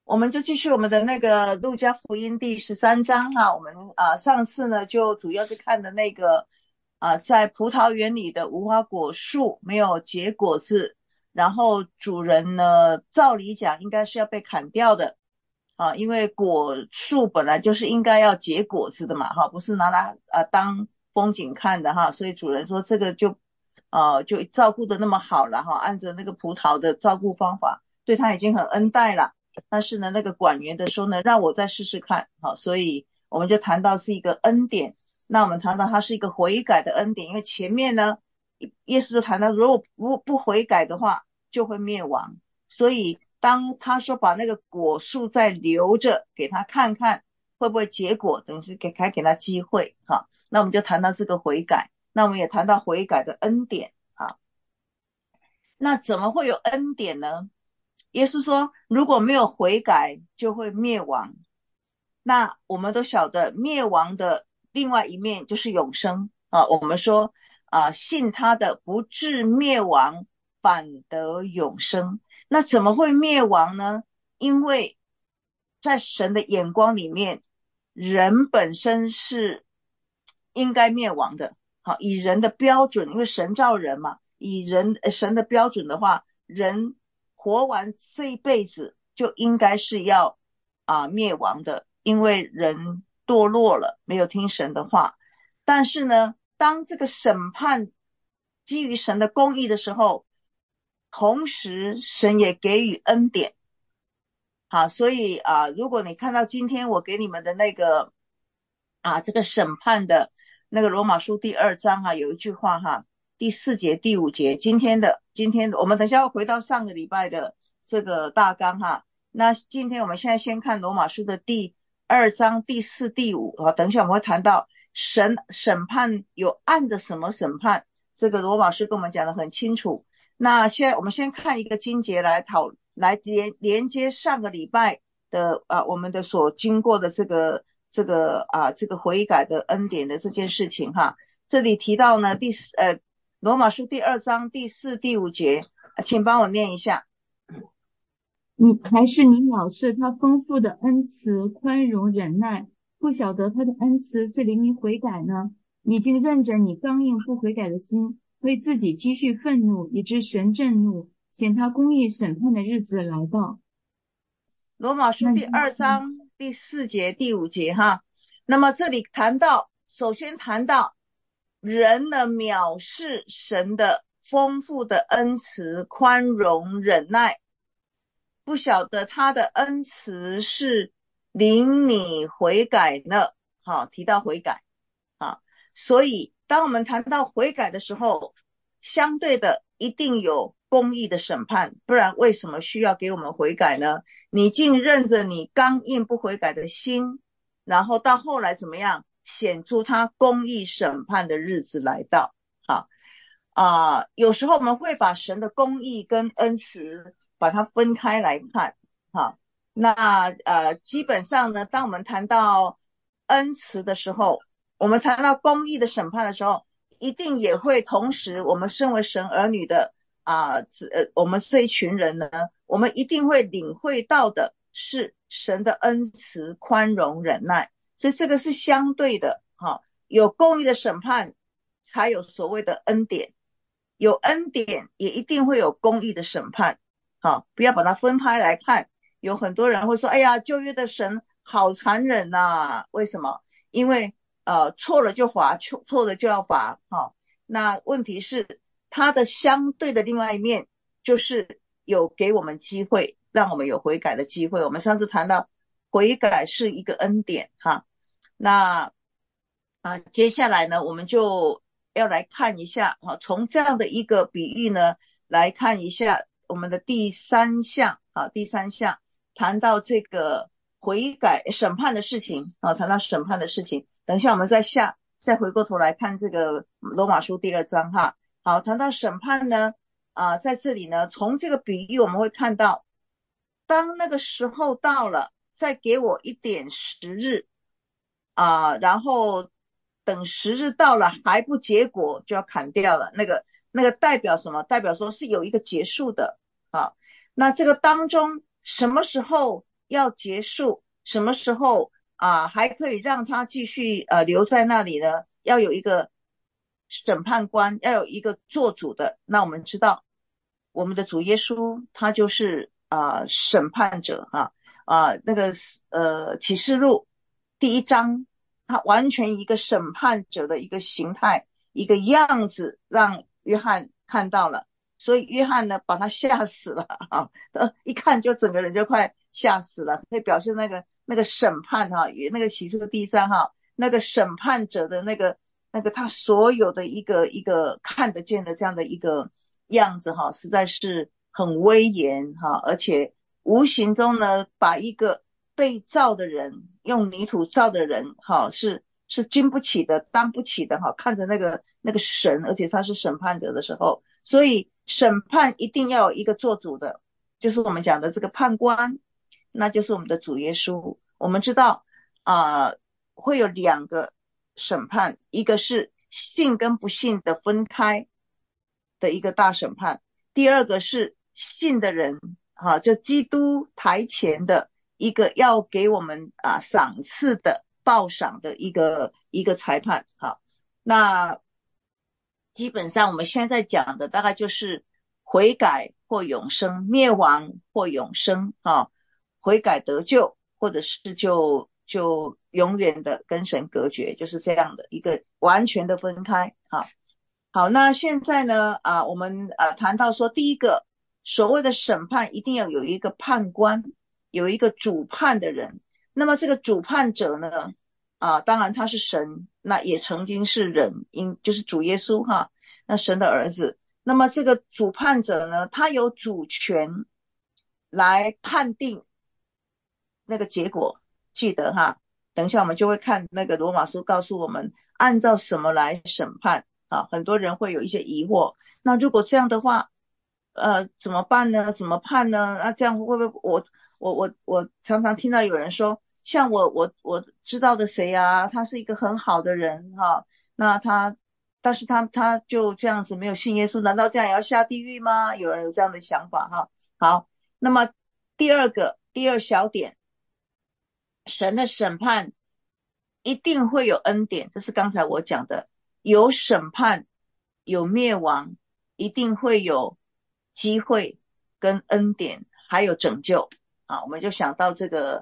我们就继续我们的那个路加福音第13章哈，我们上次呢就主要是看的那个在葡萄园里的无花果树没有结果子，然后主人呢照理讲应该是要被砍掉的因为果树本来就是应该要结果子的嘛哈，不是拿来当风景看的哈，所以主人说这个就照顾的那么好了哈，按着那个葡萄的照顾方法，对他已经很恩待了。但是呢，那个管园的说呢，让我再试试看，好，所以我们就谈到是一个恩典。那我们谈到它是一个悔改的恩典，因为前面呢，耶稣就谈到，如果不悔改的话，就会灭亡。所以当他说把那个果树再留着，给他看看会不会结果，等于是给他机会，哈。那我们就谈到这个悔改，那我们也谈到悔改的恩典，哈。那怎么会有恩典呢？耶稣说如果没有悔改就会灭亡。那我们都晓得灭亡的另外一面就是永生我们说信他的不至灭亡，反得永生。那怎么会灭亡呢？因为在神的眼光里面，人本身是应该灭亡的。好，以人的标准，因为神造人嘛，以神的标准的话，人活完这一辈子就应该是要灭亡的，因为人堕落了，没有听神的话。但是呢，当这个审判基于神的公义的时候，同时神也给予恩典。好，所以如果你看到今天我给你们的那个这个审判的那个罗马书第2章有一句话第4节第5节，今天的我们等一下要回到上个礼拜的这个大纲那今天我们现在先看罗马书的第2章第4第5等一下我们会谈到神审判有按着什么审判，这个罗马书跟我们讲得很清楚。那现在我们先看一个经节来连接上个礼拜的我们的所经过的这个悔改的恩典的这件事情这里提到呢罗马书第2章第4第5节，请帮我念一下。 还是你藐视他丰富的恩慈、宽容、忍耐，不晓得他的恩慈是灵你悔改呢？你竟任着你刚硬不悔改的心，为自己积蓄愤怒，以致神震怒，显他公义审判的日子来到。 罗马书第2章第4节第5节那么这里首先谈到人的藐视神的丰富的恩慈、宽容、忍耐，不晓得他的恩慈是领你悔改呢。提到悔改所以当我们谈到悔改的时候，相对的一定有公义的审判，不然为什么需要给我们悔改呢？你竟任着你刚硬不悔改的心，然后到后来怎么样显出他公义审判的日子来到。有时候我们会把神的公义跟恩慈把它分开来看那基本上呢，当我们谈到恩慈的时候，我们谈到公义的审判的时候，一定也会同时我们身为神儿女的我们这一群人呢，我们一定会领会到的是神的恩慈、宽容、忍耐，所以这个是相对的有公义的审判才有所谓的恩典，有恩典也一定会有公义的审判不要把它分开来看。有很多人会说，哎呀，旧约的神好残忍为什么？因为错了就罚，错了就要罚那问题是它的相对的另外一面就是有给我们机会，让我们有悔改的机会。我们上次谈到悔改是一个恩典那接下来呢，我们就要来看一下从这样的一个比喻呢来看一下我们的第3项谈到这个悔改审判的事情谈到审判的事情。等一下我们再回过头来看这个罗马书第2章好，谈到审判呢在这里呢，从这个比喻我们会看到，当那个时候到了，再给我一点时日然后等时日到了还不结果就要砍掉了，那个代表什么？代表说是有一个结束的那这个当中什么时候要结束，什么时候还可以让他继续留在那里呢？要有一个审判官，要有一个做主的。那我们知道，我们的主耶稣他就是审判者那个启示录第1章，他完全一个审判者的一个形态，一个样子，让约翰看到了。所以约翰呢，把他吓死了一看就整个人就快吓死了，可以表现那个审判那个启示录第3那个审判者的那个他所有的一个看得见的这样的一个样子实在是很威严而且无形中呢，把一个被造的人，用泥土造的人是经不起的，当不起的看着那个神，而且他是审判者的时候，所以审判一定要有一个做主的，就是我们讲的这个判官，那就是我们的主耶稣。我们知道会有2个审判，一个是信跟不信的分开的一个大审判，第二个是信的人就基督台前的一个要给我们赏赐的报赏的一个裁判那基本上我们现在讲的大概就是悔改或永生，灭亡或永生悔改得救，或者是就永远的跟神隔绝，就是这样的一个完全的分开好，那现在呢我们谈到说，第一个所谓的审判一定要有一个判官，有一个主判的人。那么这个主判者呢当然他是神，那也曾经是人，就是主耶稣那神的儿子。那么这个主判者呢，他有主权来判定那个结果，记得等一下我们就会看那个罗马书告诉我们按照什么来审判很多人会有一些疑惑，那如果这样的话怎么办呢？怎么判呢？那这样会不会我常常听到有人说，像我知道的谁他是一个很好的人那但是他就这样子没有信耶稣，难道这样也要下地狱吗？有人有这样的想法好，那么第二小点，神的审判一定会有恩典，这是刚才我讲的，有审判有灭亡，一定会有机会跟恩典还有拯救我们就想到这个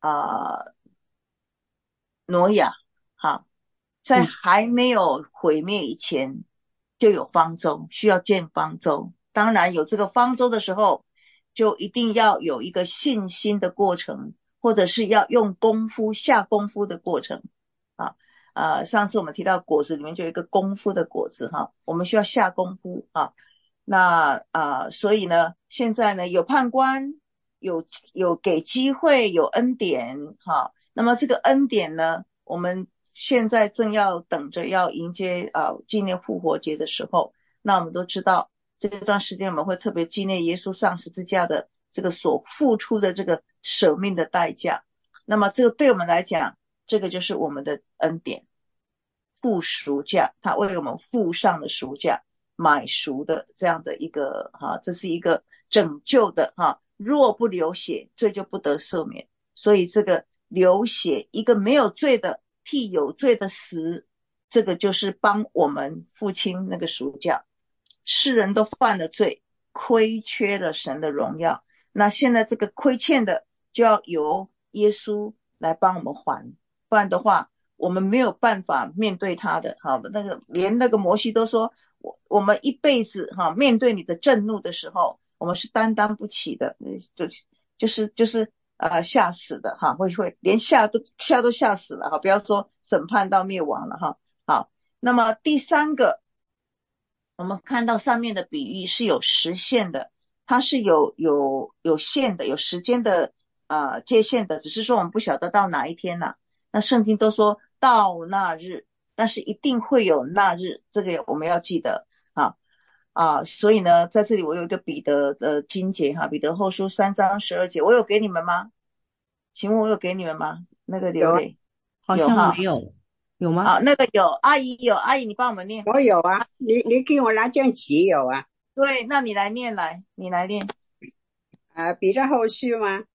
挪亚在还没有毁灭以前就有方舟，需要建方舟。当然有这个方舟的时候，就一定要有一个信心的过程，或者是要用功夫下功夫的过程上次我们提到果子里面就有一个功夫的果子我们需要下功夫那所以呢现在呢有判官，有给机会，有恩典那么这个恩典呢，我们现在正要等着要迎接纪念复活节的时候，那我们都知道这段时间我们会特别纪念耶稣上十字架的这个所付出的这个舍命的代价。那么这个对我们来讲，这个就是我们的恩典，付赎价，他为我们付上了赎价，买赎的这样的一个这是一个拯救的若不流血，罪就不得赦免。所以这个流血，一个没有罪的替有罪的死，这个就是帮我们付清那个赎价。世人都犯了罪，亏缺了神的荣耀，那现在这个亏欠的就要由耶稣来帮我们还，不然的话我们没有办法面对他的连那个摩西都说，我们一辈子面对你的震怒的时候，我们是担当不起的，就是吓死的会连吓都吓死了不要说审判到灭亡了好，那么第3个，我们看到上面的比喻是有时限的，它是有限的，有时间的界限的，只是说我们不晓得到哪一天那圣经都说到那日，但是一定会有那日，这个我们要记得所以呢在这里我有一个彼得的经节彼得后书3章12节，我有给你们吗？请问我有给你们吗？那个流泪好像没有，有吗？ 那个有，阿姨有，阿姨你帮我们念。 我有啊，你给我拿卷旗有对，那你来念你来念彼得后书吗？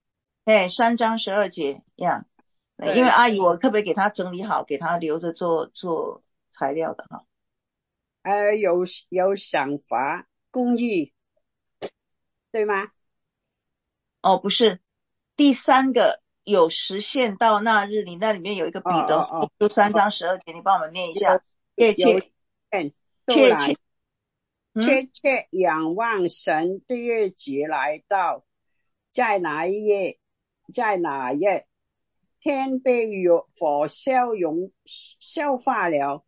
3章12节呀。因为对， 阿姨我特别给他整理好，给他留着做材料的哈。 有赏罚公义，对吗？ 哦，不是，第三个有实现到那日，你那里面有一个哦彼得哦就3 哦， 章12节，你帮我们念一有下。切有切限都切切， 来，切切仰望神的日子来到，在哪一夜，在哪日，天被火消化了，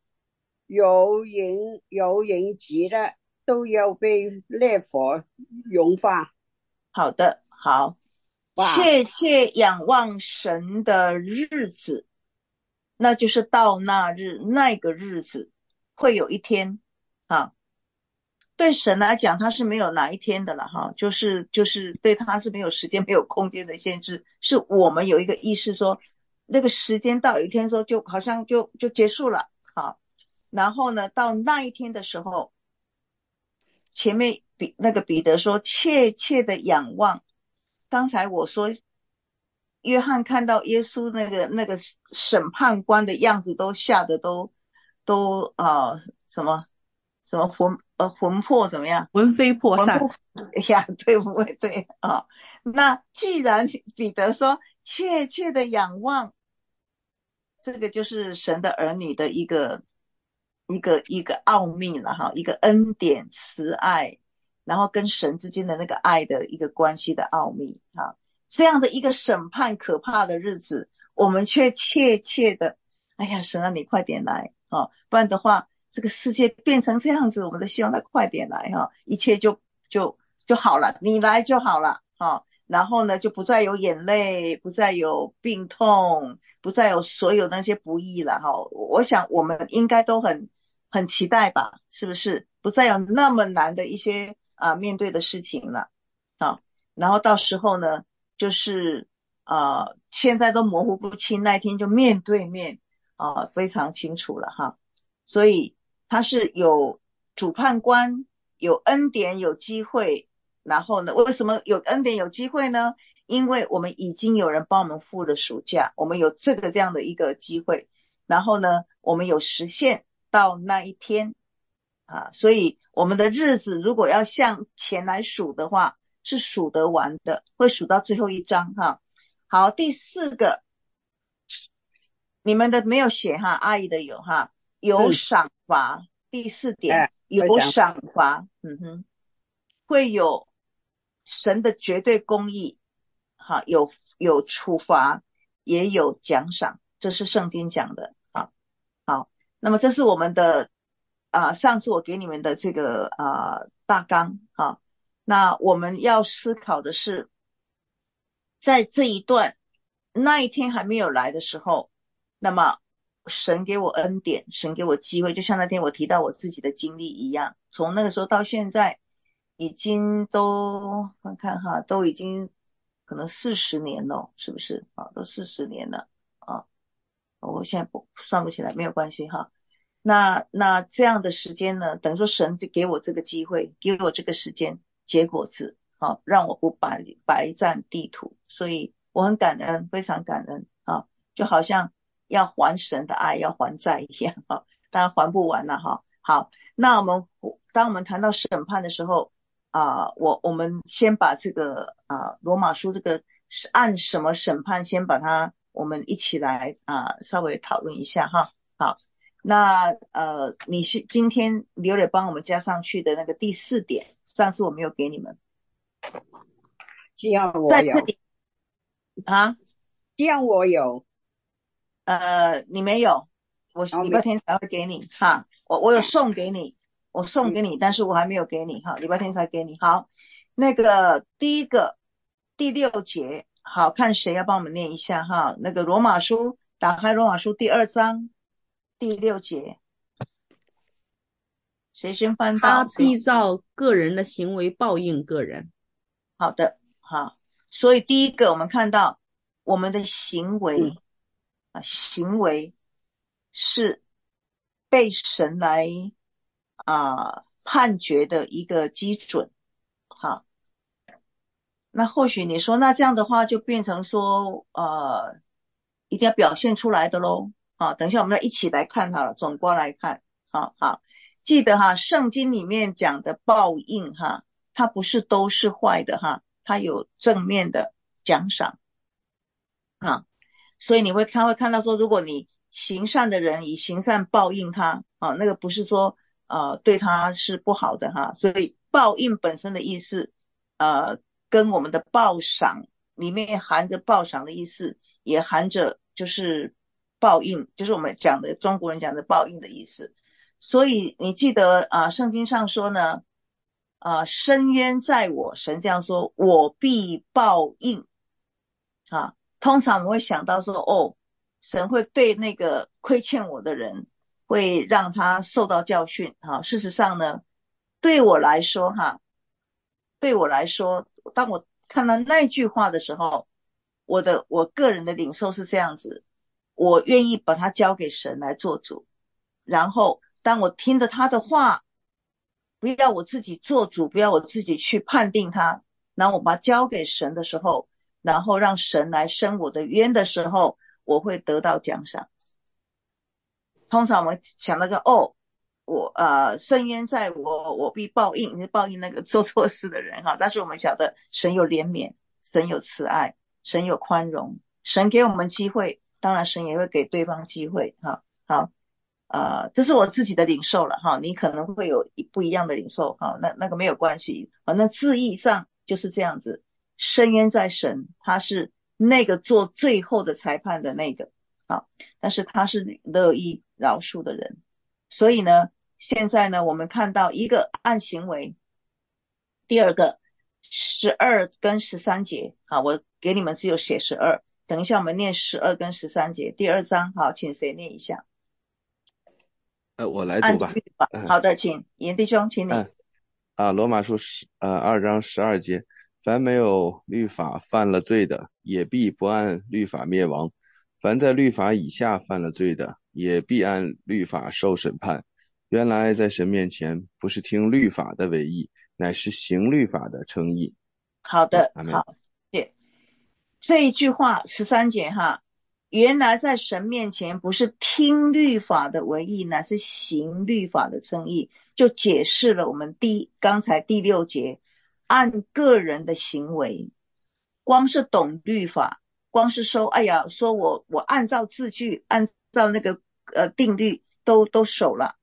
有人急的都要被烈火融化。 好的，好， 哇， 切切仰望神的日子，那就是到那日那个日子会有一天啊。对神来讲，他是没有哪一天的了哈，就是对他是没有时间、没有空间的限制，是我们有一个意识说，那个时间到有一天说就好像就结束了，好，然后呢，到那一天的时候，前面那个彼得说切切的仰望，刚才我说约翰看到耶稣那个审判官的样子，都吓得都什么什么魂魄怎么样？ 魂飞魄散。 魂魄呀，对不对？对啊。那既然彼得说切切的仰望，这个就是神的儿女的一个奥秘了哈，一个恩典慈爱，然后跟神之间的那个爱的一个关系的奥秘哈。这样的一个审判可怕的日子，我们却切切的，哎呀，神啊，你快点来啊！不然的话，这个世界变成这样子，我们都希望他快点来哈，一切就好了，你来就好了哈。然后呢，就不再有眼泪，不再有病痛，不再有所有那些不易了哈。我想我们应该都很期待吧，是不是？不再有那么难的一些面对的事情了啊。然后到时候呢，就是现在都模糊不清，那一天就面对面非常清楚了哈。所以他是有主判官，有恩典，有机会。然后呢，为什么有恩典有机会呢？因为我们已经有人帮我们付了暑假，我们有这样的一个机会。然后呢，我们有实现到那一天所以我们的日子如果要向前来数的话，是数得完的，会数到最后一章哈。好，第四个，你们的没有写哈，阿姨的有哈，有嗯， 赏罚。第四点， 哎， 有我想， 赏罚，会有神的绝对公义，哈，有处罚，也有奖赏，这是圣经讲的。好，那么这是我们的上次我给你们的这个大纲那我们要思考的是，在这一段那一天还没有来的时候，那么神给我恩典，神给我机会，就像那天我提到我自己的经历一样，从那个时候到现在，已经都看看哈，都已经可能40年了，是不是都40年了啊。我现在算不起来，没有关系哈。那这样的时间呢，等于说神就给我这个机会，给我这个时间结果子，让我不白占地土，所以我很感恩，非常感恩就好像要还神的爱，要还债一样当然还不完了好，那当我们谈到审判的时候我们先把这个罗马书这个是按什么审判，先把它我们一起来稍微讨论一下哈。好，那你是今天刘磊帮我们加上去的那个第四点，上次我没有给你们， 这样我有， 在这里这样我有， 你没有，我礼拜然后没， 天才会给你哈。我有送给你，我送给你，但是我还没有给你哈，礼拜天才给你。好，那个第一个第6节，好，看谁要帮我们念一下哈。那个罗马书，打开罗马书第2章第6节，谁先翻他到谁？ 必照个人的行为报应个人。 好的，好。所以第一个我们看到我们的行为行为是被神来判决的一个基准。好， 那或许你说，那这样的话就变成说，一定要表现出来的咯。好，等一下我们再一起来看好了，总观来看。好，记得哈，圣经里面讲的报应哈，它不是都是坏的哈，它有正面的奖赏啊。所以他会看到说，如果你行善的人以行善报应他啊，那个不是说对他是不好的哈。所以报应本身的意思，跟我们的报赏里面含着报赏的意思，也含着就是报应，就是我们讲的中国人讲的报应的意思。所以你记得圣经上说呢，深渊在我，神这样说，我必报应啊。通常我们会想到说，神会对那个亏欠我的人，会让他受到教训哈。事实上呢，对我来说，当我看到那句话的时候，我个人的领受是这样子，我愿意把它交给神来做主。然后当我听着他的话，不要我自己做主，不要我自己去判定他，然后我把它交给神的时候，然后让神来伸我的冤的时候，我会得到奖赏。通常我们想到深渊在我，我必报应，是报应那个做错事的人哈。但是我们晓得神有怜悯，神有慈爱，神有宽容，神给我们机会，当然神也会给对方机会哈。好，这是我自己的领受了哈，你可能会有不一样的领受哈，那个没有关系，反正字义上就是这样子。深渊在神，他是那个做最后的裁判的那个啊，但是他是乐意饶恕的人。所以呢，现在呢，我们看到一个按行为，第二个12跟13节，好，我给你们只有写12，等一下我们念12跟13节，第2章，好，请谁念一下？ 我来读吧。 好的，请严弟兄，请你。 罗马书2章12节，凡没有律法犯了罪的，也必不按律法灭亡；凡在律法以下犯了罪的，也必按律法受审判。原来在神面前，不是听律法的为义，乃是行律法的称义。 好的，好，谢。这一句话13节哈，原来在神面前不是听律法的为义，乃是行律法的称义，就解释了我们刚才第6节，按个人的行为，光是懂律法，光是说我按照字句，按照那个定律都守了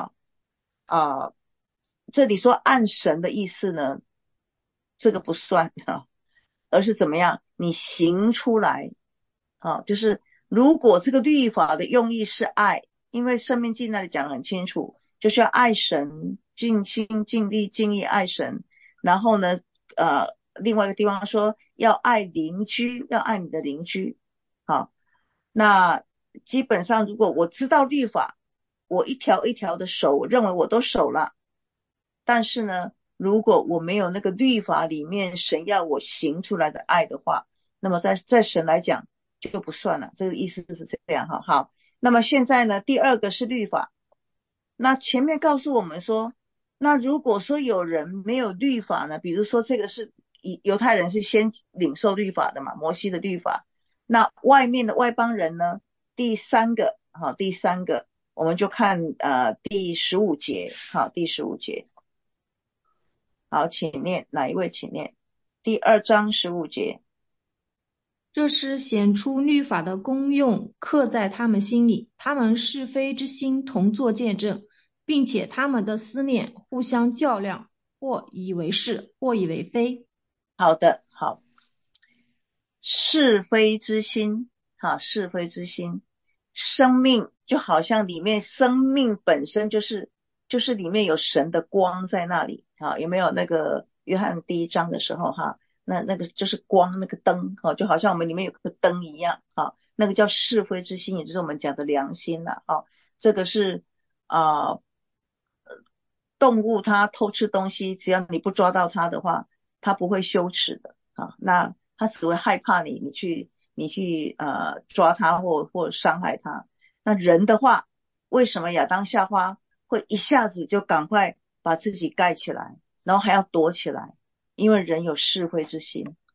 这里说按神的意思呢，这个不算而是怎么样你行出来就是如果这个律法的用意是爱，因为申命记那里讲得很清楚，就是要爱神，尽心尽力尽意爱神。然后呢另外一个地方说要爱邻居，要爱你的邻居。好，那基本上如果我知道律法，我一条一条的守，我认为我都守了，但是呢如果我没有那个律法里面神要我行出来的爱的话，那么在神来讲就不算了，这个意思是这样哈。好，那么现在呢第二个是律法。那前面告诉我们说，那如果说有人没有律法呢，比如说这个是犹太人是先领受律法的嘛，摩西的律法，那外面的外邦人呢，第三个我们就看第15节。好，第15节，好，请念，哪一位请念第2章15节。 这是显出律法的功用，刻在他们心里，他们是非之心同作见证，并且他们的思念互相较量，或以为是，或以为非。 好的，好，是非之心是非之心，生命就好像里面生命本身就是里面有神的光在那里有没有那个约翰第1章的时候那个就是光，那个灯就好像我们里面有个灯一样那个叫是非之心，也就是我们讲的良心了这个是动物它偷吃东西，只要你不抓到它的话，它不会羞耻的那它只会害怕你去抓它或伤害它。那人的话，为什么亚当夏娃会一下子就赶快把自己盖起来，然后还要躲起来？因为人有是非之心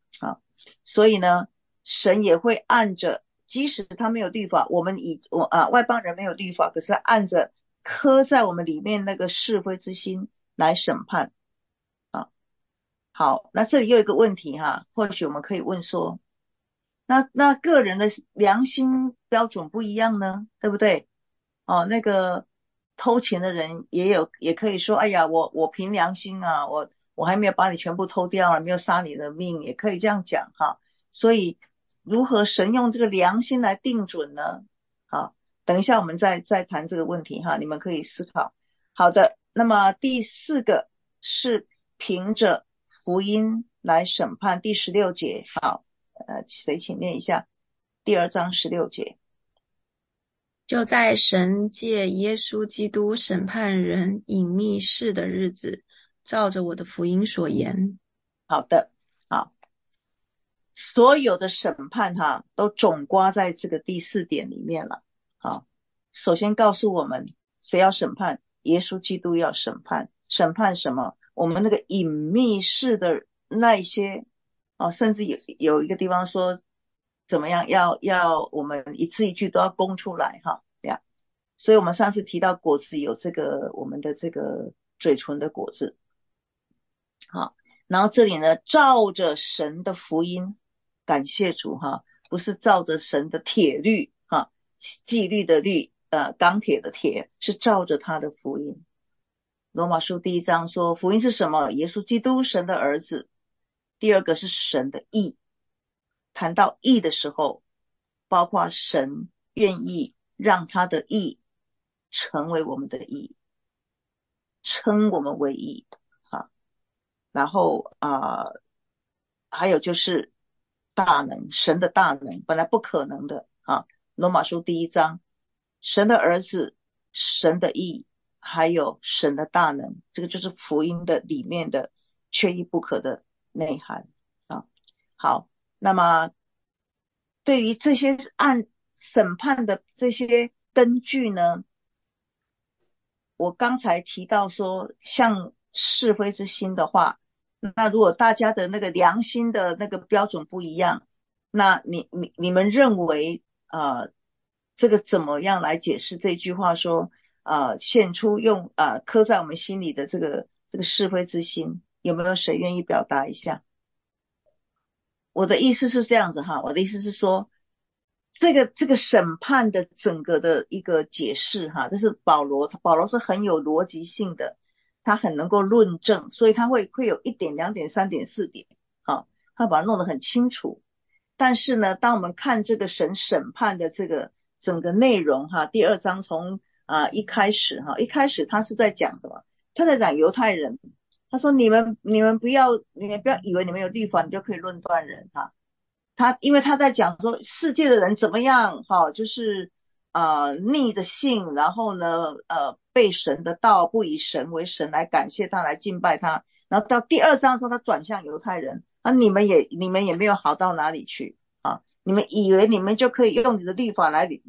啊。所以呢，神也会按着，即使他没有律法，我们外邦人没有律法，可是按着刻在我们里面那个是非之心来审判啊。好，那这里又有一个问题哈，或许我们可以问说，那个人的良心标准不一样呢，对不对？哦，那个偷钱的人也可以说，哎呀，我凭良心啊，我还没有把你全部偷掉啊，没有杀你的命，也可以这样讲哈。所以如何神用这个良心来定准呢？好，等一下我们再谈这个问题哈，你们可以思考。好的，那么第4个是凭着福音来审判，第16节。好，谁请念一下第2章16节。 就在神借耶稣基督审判人隐秘事的日子，照着我的福音所言。 好的，好，所有的审判哈，都总括在这个第4点里面了。好，首先告诉我们谁要审判，耶稣基督要审判。审判什么？我们那个隐秘事的那一些甚至有一个地方说怎么样要我们一字一句都要供出来哈。所以我们上次提到果子有这个我们的这个嘴唇的果子。好，然后这里呢，照着神的福音，感谢主哈，不是照着神的铁律哈，纪律的律，钢铁的铁，是照着他的福音。罗马书第1章说，福音是什么？耶稣基督，神的儿子。第2个是神的义。谈到义的时候，包括神愿意让他的义成为我们的义，称我们为义啊。然后还有就是大能，神的大能，本来不可能的啊。罗马书第1章，神的儿子，神的义，还有神的大能，这个就是福音的里面的缺一不可的内涵啊。好，那么对于这些按审判的这些根据呢，我刚才提到说像是非之心的话，那如果大家的那个良心的那个标准不一样，那你们认为这个怎么样来解释这句话说献出用刻在我们心里的这个是非之心，有没有谁愿意表达一下？我的意思是这样子哈，我的意思是说这个审判的整个的一个解释哈，这是保罗是很有逻辑性的，他很能够论证，所以他会有1点、2点、3点、4点他把它弄得很清楚。但是呢，当我们看这个神审判的这个整个内容哈，第2章从一开始他是在讲什么？他在讲犹太人，他说你们不要以为你们有律法你就可以论断人因为他在讲说世界的人怎么样就是逆着性，然后呢背神的道，不以神为神来感谢他，来敬拜他。然后到第2章的时候他转向犹太人，你们也没有好到哪里去你们以为你们就可以用你的律法来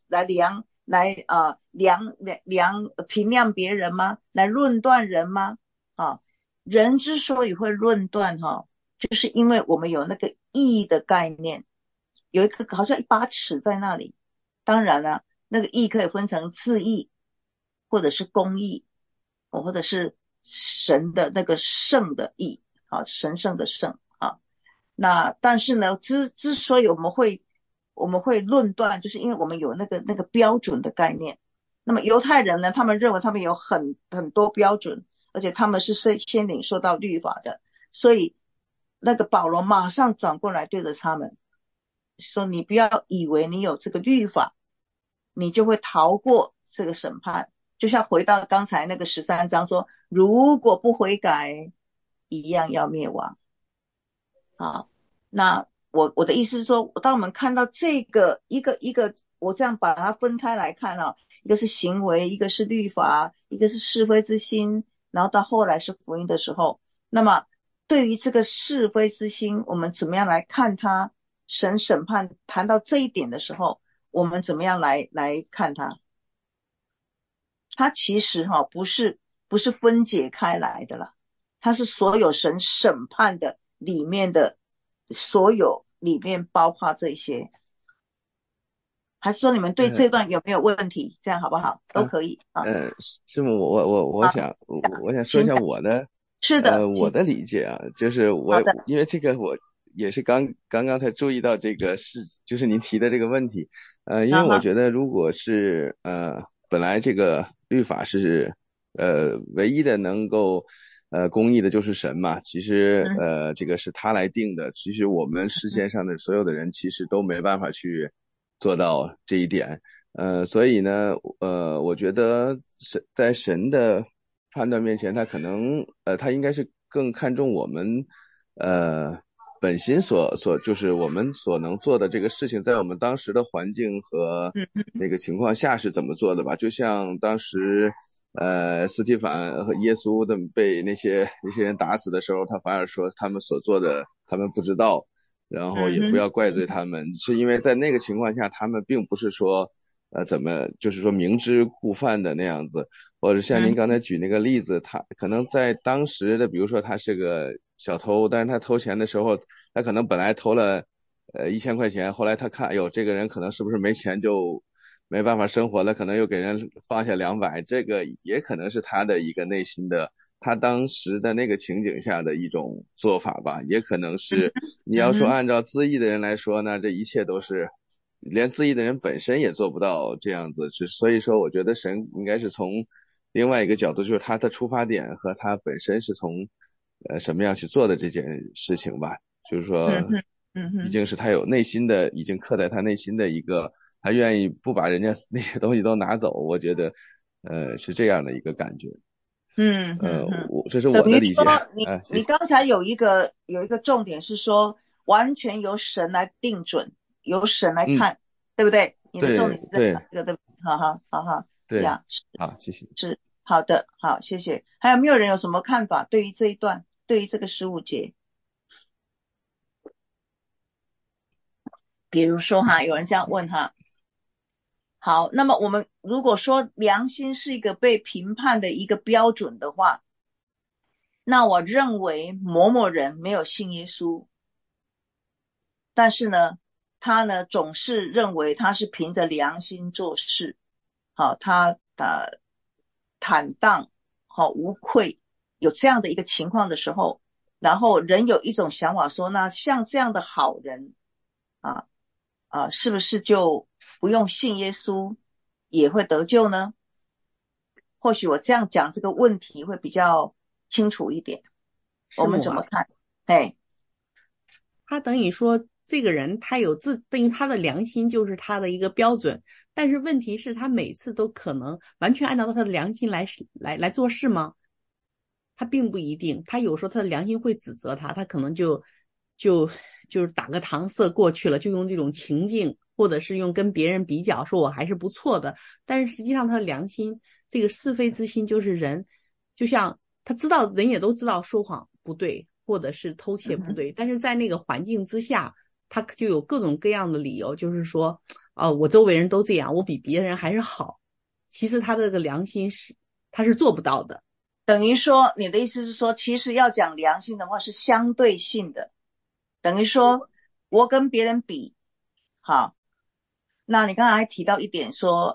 评量别人吗？来论断人吗？人之所以会论断就是因为我们有那个义的概念，有一个好像一把尺在那里。当然了，那个义可以分成自义，或者是公义，或者是神的那个圣的义神圣的圣那但是呢，之所以我们会论断，就是因为我们有那个标准的概念。那么犹太人呢，他们认为他们有很多标准，而且他们是先领受到律法的，所以那个保罗马上转过来对着他们说，你不要以为你有这个律法你就会逃过这个审判。就像回到刚才那个13章说，如果不悔改一样要灭亡那我的意思是说，当我们看到这个一个我这样把它分开来看一个是行为，一个是律法，一个是是非之心，然后到后来是福音的时候，那么对于这个是非之心，我们怎么样来看它？神审判谈到这一点的时候，我们怎么样来看它？它其实不是分解开来的了，它是所有神审判的里面的所有里面包括这些？还是说你们对这段有没有问题？这样好不好？都可以啊。 师母，我好， 想说一请讲。 下我的是的， 我的理解啊，就是好的， 因为这个我也是刚刚才注意到这个就是您提的这个问题，因为我觉得如果是本来这个律法是唯一的能够公义的就是神嘛，其实这个是他来定的，其实我们世界上的所有的人其实都没办法去做到这一点。所以呢，我觉得在神的判断面前，他可能他应该是更看重我们本心就是我们所能做的这个事情，在我们当时的环境和那个情况下是怎么做的吧。就像当时斯提凡和耶稣的被那些人打死的时候，他反而说他们所做的他们不知道，然后也不要怪罪他们，是因为在那个情况下，他们并不是说怎么就是说明知故犯的那样子，或者像您刚才举那个例子，他可能在当时的，比如说他是个小偷，但是他偷钱的时候，他可能本来偷了1000块钱，后来他看，哎呦，这个人可能是不是没钱就没办法生活了，可能又给人放下200，这个也可能是他的一个内心的，他当时的那个情景下的一种做法吧，也可能是你要说按照自义的人来说呢，这一切都是连自义的人本身也做不到这样子，所以说我觉得神应该是从另外一个角度，就是他的出发点和他本身是从什么样去做的这件事情吧，就是说已经是他有内心的，已经刻在他内心的一个，他愿意不把人家那些东西都拿走，我觉得是这样的一个感觉。这是我的理解。 等于说你刚才有一个重点是说，完全由神来定准，由神来看，对不对？你的重点是在这个，对不对？好， 对呀， 好，谢谢。 是好的，好，谢谢。还有没有人有什么看法？对于这一段，对于这个15节，比如说有人这样问好，那么我们如果说良心是一个被评判的一个标准的话，那我认为某某人没有信耶稣，但是呢，他呢总是认为他是凭着良心做事，好，他坦荡，好，无愧，有这样的一个情况的时候，然后人有一种想法说，那像这样的好人是不是就不用信耶稣也会得救呢？或许我这样讲这个问题会比较清楚一点。我们怎么看？ 他等于说这个人他有等于他的良心就是他的一个标准，但是问题是他每次都可能完全按照他的良心来做事吗？他并不一定，他有时候他的良心会指责他，他可能就是打个搪塞过去了，就用这种情境，或者是用跟别人比较，说我还是不错的。但是实际上他的良心，这个是非之心，就是人，就像他知道，人也都知道说谎不对，或者是偷窃不对，但是在那个环境之下，他就有各种各样的理由，就是说，我周围人都这样，我比别人还是好。其实他的这个良心他是做不到的。 等于说，你的意思是说，其实要讲良心的话是相对性的，等于说我跟别人比，好，那你刚才还提到一点说，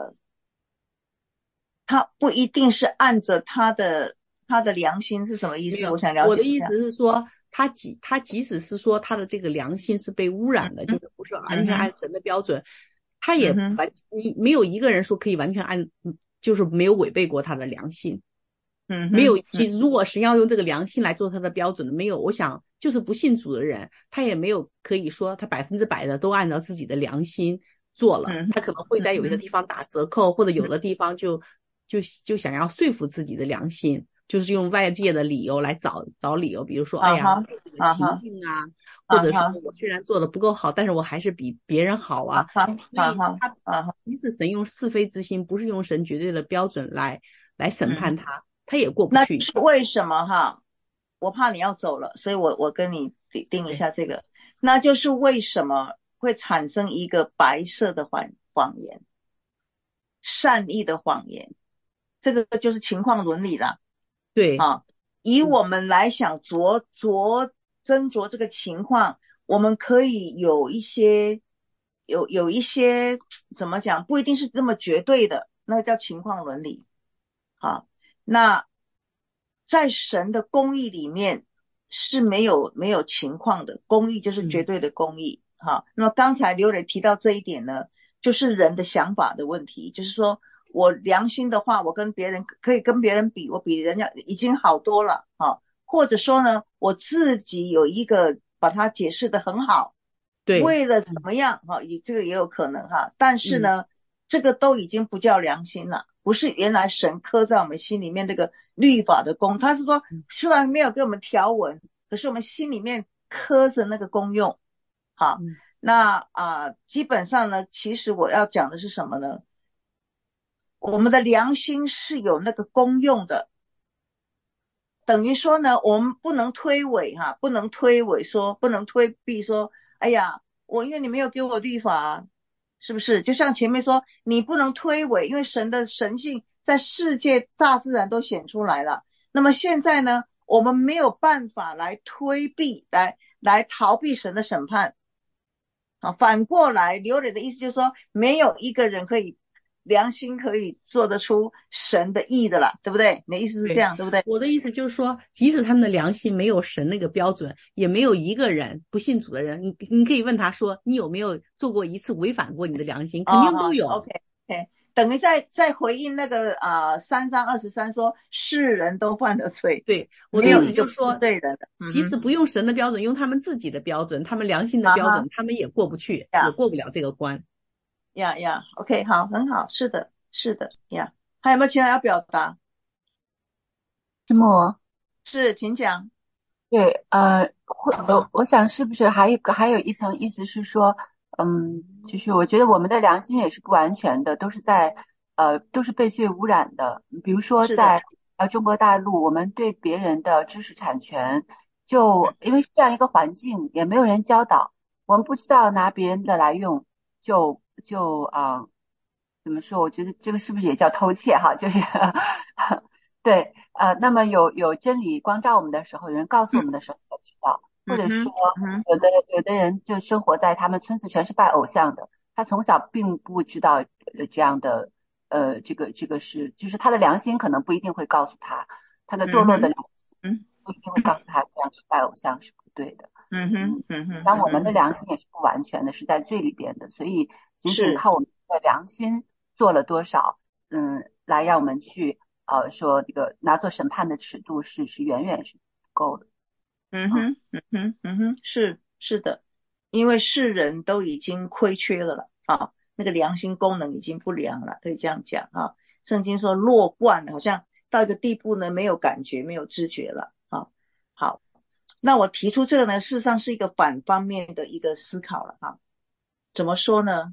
他不一定是按着他的良心是什么意思？我想了解一下。 我的意思是说，他即使是说他的这个良心是被污染的，就是不是完全按神的标准，他也你没有一个人说可以完全就是没有违背过他的良心。没有，其实如果实际上用这个良心来做他的标准的，没有，我想就是不信主的人，他也没有可以说他100%的都按照自己的良心做了，他可能会在有些地方打折扣，或者有的地方就想要说服自己的良心，就是用外界的理由来找理由，比如说，哎呀，这个情境啊，或者说我虽然做的不够好，但是我还是比别人好啊。所以他其实神用是非之心，不是用神绝对的标准来审判他也过不去。 那是为什么我怕你要走了，所以我跟你定一下这个，那就是为什么会产生一个白色的谎言，善意的谎言，这个就是情况伦理了。 对以我们来想斟酌这个情况，我们可以有一些怎么讲，不一定是这么绝对的，那个叫情况伦理。好，那在神的公义里面是没有情况的，公义就是绝对的公义。好，那么刚才刘磊提到这一点呢，就是人的想法的问题，就是说我良心的话，我跟别人可以跟别人比，我比人家已经好多了啊，或者说呢，我自己有一个把它解释得很好， 对， 为了怎么样哈，这个也有可能哈，但是呢，这个都已经不叫良心了，不是原来神刻在我们心里面这个律法的功，他是说虽然没有给我们条文，可是我们心里面刻着那个功用。好，那基本上呢，其实我要讲的是什么呢？我们的良心是有那个功用的，等于说呢，我们不能推诿哈，不能推诿说，不能推避说，哎呀，因为你没有给我律法，是不是？就像前面说，你不能推诿，因为神的神性在世界大自然都显出来了。那么现在呢，我们没有办法来推避，来逃避神的审判。反过来，刘磊的意思就是说，没有一个人良心可以做得出神的义的了，对不对？你的意思是这样， 对不对？ 我的意思就是说，即使他们的良心没有神那个标准，也没有一个人不信主的人，你可以问他说，你有没有做过一次违反过你的良心？肯定都有。 OK， 等于在回应那个3章23说，世人都犯了罪。 对，我的意思就是说， 对的， 即使不用神的标准，用他们自己的标准，他们良心的标准，他们也过不去，也过不了这个关。 OK， 好，很好，是的呀。还有没有其他要表达？ 师母， 是，请讲。 对，我想是不是还有一层意思是说，就是我觉得我们的良心也是不完全的，都是被罪污染的。比如说在中国大陆，我们对别人的知识产权，就因为是这样一个环境，也没有人教导，我们不知道拿别人的来用，怎么说？我觉得这个是不是也叫偷窃哈？就是对，那么有真理光照我们的时候，有人告诉我们的时候才知道，或者说有的人就生活在他们村子全是拜偶像的，他从小并不知道这样的这个是，就是他的良心可能不一定会告诉他，他的堕落的良心不一定会告诉他这样是拜偶像是不对的。当我们的良心也是不完全的，是在罪里边的，所以仅仅靠我们的良心做了多少，来让我们去说这个拿做审判的尺度是远远是不够的。 是的，因为世人都已经亏缺了那个良心功能已经不良了，可以这样讲啊。圣经说弱冠，好像到一个地步呢，没有感觉，没有知觉了好，那我提出这个呢，事实上是一个反方面的一个思考了怎么说呢？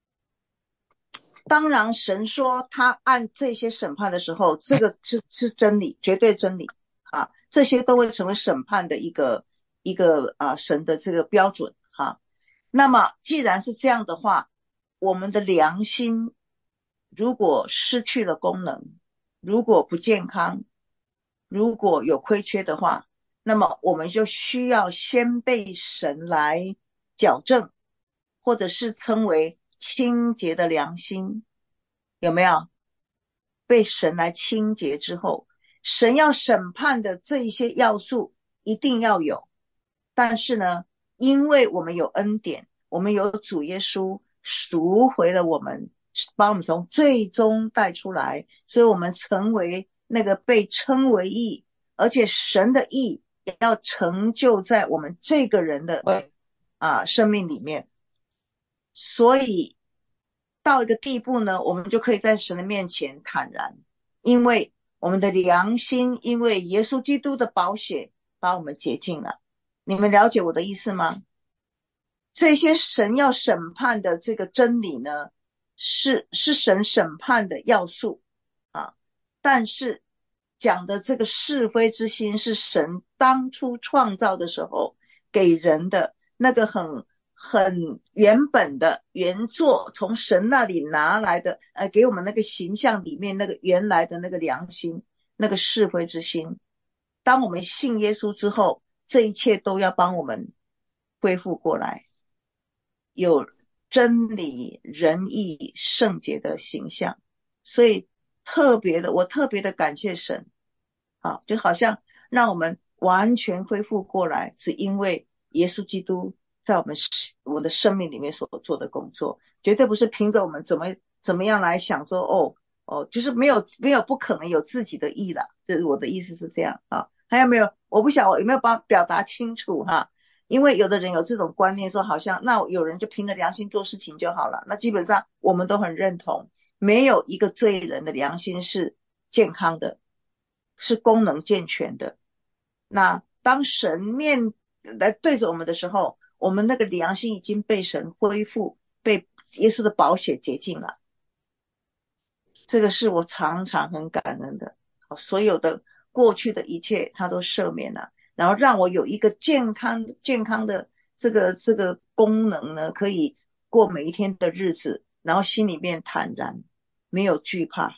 当然神说他按这些审判的时候，这个是真理，绝对真理这些都会成为审判的一个神的这个标准那么既然是这样的话，我们的良心如果失去了功能，如果不健康，如果有亏缺的话，那么我们就需要先被神来矫正，或者是称为清洁的良心，有没有？被神来清洁之后，神要审判的这一些要素一定要有，但是呢，因为我们有恩典，我们有主耶稣赎回了我们，把我们从最终带出来，所以我们成为那个被称为义，而且神的义也要成就在我们这个人的生命里面。所以到一个地步呢，我们就可以在神的面前坦然，因为我们的良心因为耶稣基督的宝血把我们洁净了。你们了解我的意思吗？这些神要审判的这个真理呢，是神审判的要素但是讲的这个是非之心是神当初创造的时候给人的那个很原本的原作，从神那里拿来的给我们那个形象里面那个原来的那个良心，那个是非之心。当我们信耶稣之后， 这一切都要帮我们恢复过来，有真理、仁义、圣洁的形象。所以我特别的感谢神，就好像让我们完全恢复过来，是因为耶稣基督在我的生命里面所做的工作，绝对不是凭着我们怎么样来想说就是没有不可能有自己的意了。这是我的意思是这样啊。还有没有？我不晓得我有没有表达清楚哈？因为有的人有这种观念，说好像那有人就凭着良心做事情就好了。那基本上我们都很认同，没有一个罪人的良心是健康的，是功能健全的。那当神来对着我们的时候，我们那个良心已经被神恢复，被耶稣的宝血洁净了。这个是我常常很感恩的，所有的过去的一切他都赦免了，然后让我有一个健康的这个功能呢，可以过每一天的日子，然后心里面坦然，没有惧怕。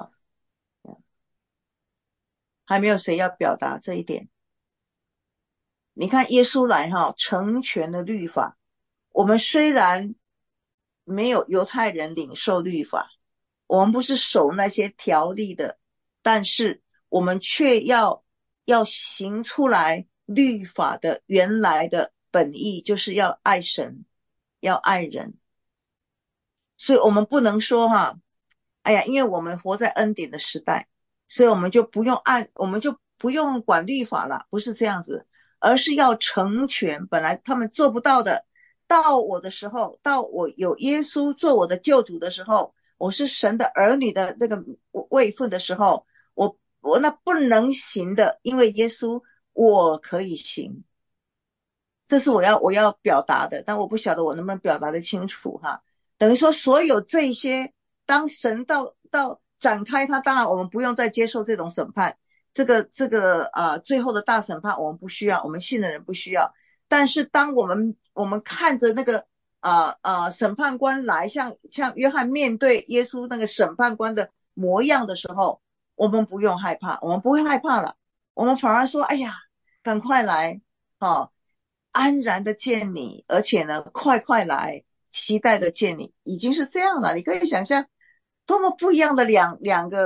还没有谁要表达这一点？你看耶稣来成全了律法。我们虽然没有犹太人领受律法，我们不是守那些条例的，但是我们却要行出来律法的原来的本意，就是要爱神，要爱人。所以我们不能说因为我们活在恩典的时代，所以我们就不用管律法了，不是这样子，而是要成全本来他们做不到的。到我的时候，到我有耶稣做我的救主的时候，我是神的儿女的那个位分的时候，我那不能行的，因为耶稣我可以行。这是我要表达的，但我不晓得我能不能表达得清楚等于说所有这些，当神到展开它，当然我们不用再接受这种审判，这个最后的大审判我们不需要，我们信的人不需要。但是当我们看着那个审判官来，像约翰面对耶稣那个审判官的模样的时候，我们不用害怕，我们不会害怕了，我们反而说哎呀赶快来安然的见你，而且呢快来，期待的见你，已经是这样了。你可以想象多么不一样的两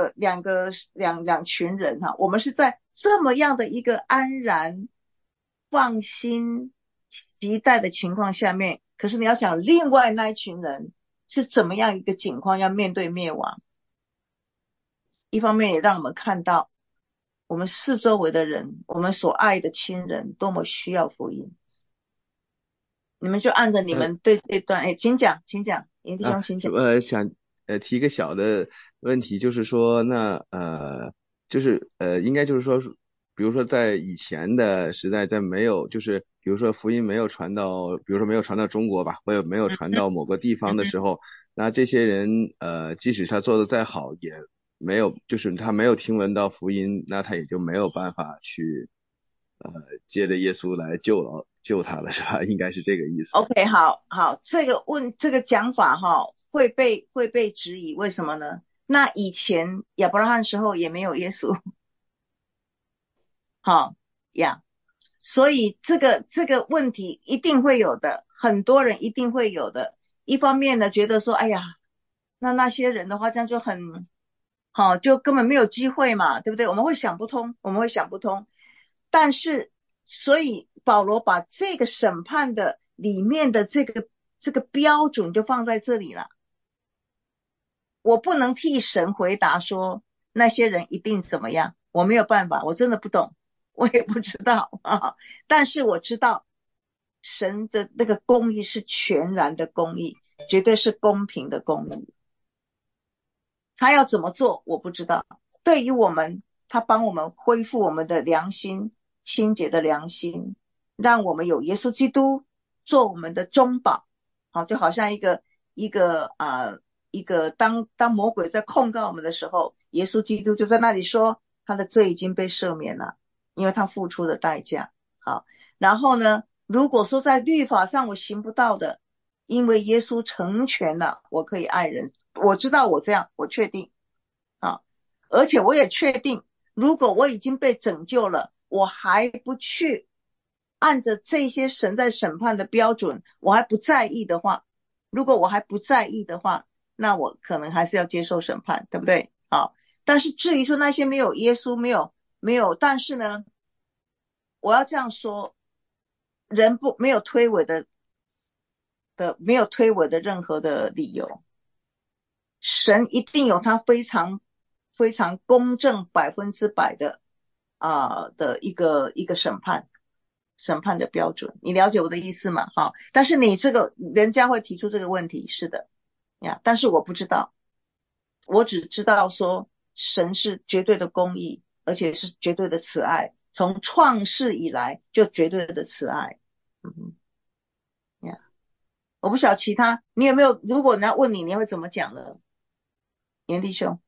群人我们是在这么样的一个安然放心期待的情况下面，可是你要想另外那一群人是怎么样一个境况，要面对灭亡。一方面也让我们看到我们四周围的人，我们所爱的亲人多么需要福音。你们就按着你们对这段请讲严弟兄请讲。 想提一个小的问题，就是说那应该就是说，比如说在以前的时代，在没有就是比如说福音没有传到，比如说没有传到中国吧，或者没有传到某个地方的时候，那这些人即使他做的再好，也没有，就是他没有听闻到福音，那他也就没有办法去接着耶稣来救他了，是吧？应该是这个意思。 OK， 好，这个讲法会被质疑，为什么呢？那以前亚伯拉罕时候也没有耶稣，所以这个问题一定会有的，很多人一定会有的。一方面呢，觉得说，哎呀，那些人的话，这样就很就根本没有机会嘛，对不对？我们会想不通。但是，所以保罗把这个审判的里面的这个标准就放在这里了。我不能替神回答说那些人一定怎么样，我没有办法，我真的不懂，我也不知道但是我知道神的那个公义是全然的公义，绝对是公平的公义。他要怎么做我不知道，对于我们，他帮我们恢复我们的良心，清洁的良心，让我们有耶稣基督做我们的中保。就好像一个当魔鬼在控告我们的时候，耶稣基督就在那里说他的罪已经被赦免了，因为他付出的代价。然后呢，如果说在律法上我行不到的，因为耶稣成全了，我可以爱人。我知道我这样，我确定而且我也确定，如果我已经被拯救了，我还不去按着这些神在审判的标准，我还不在意的话，如果我还不在意的话，那我可能还是要接受审判，对不对？好，但是至于说那些没有耶稣，没有，但是呢，我要这样说，人没有推诿没有推诿的任何的理由，神一定有他非常非常公正100%的一个审判的标准，你了解我的意思吗？好，但是你这个人家会提出这个问题，是的呀，但是我不知道，我只知道说神是绝对的公义，而且是绝对的慈爱，从创世以来就绝对的慈爱。我不晓得其他你有没有，如果人家问你，你会怎么讲呢？严弟兄。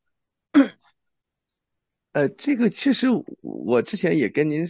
这个确实我之前也跟您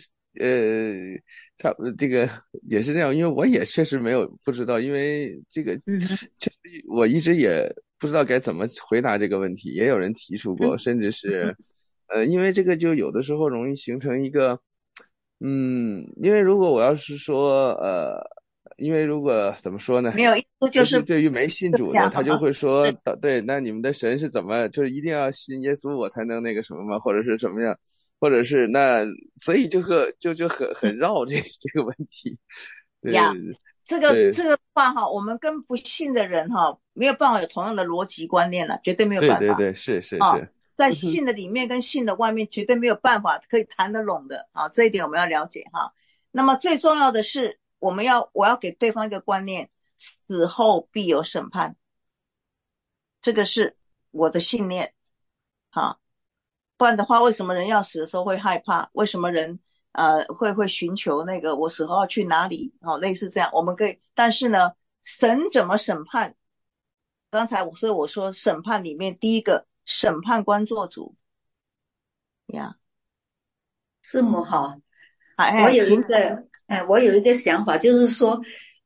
这个也是这样，因为我也确实不知道，因为这个确实我一直也不知道该怎么回答这个问题，也有人提出过，甚至是因为这个就有的时候容易形成一个因为如果我要是说因为如果怎么说呢， 没有意思，就是对于没信主的，他就会说对，那你们的神是怎么就是一定要信耶稣我才能那个什么吗？或者是什么样？或者是那所以就很绕这个问题。对呀，这个话哈，我们跟不信的人哈没有办法有同样的逻辑观念了，绝对没有办法。 对，是。 在信的里面跟信的外面绝对没有办法可以谈得拢的啊，这一点我们要了解哈。那么最重要的是，我要给对方一个观念，死后必有审判，这个是我的信念哈。不然的话，为什么人要死的时候会害怕？为什么人会寻求那个我死后要去哪里？类似这样，我们可以，但是呢，神怎么审判？刚才我说审判里面第一个审判官做主呀。 师母好，我有一个想法，就是说，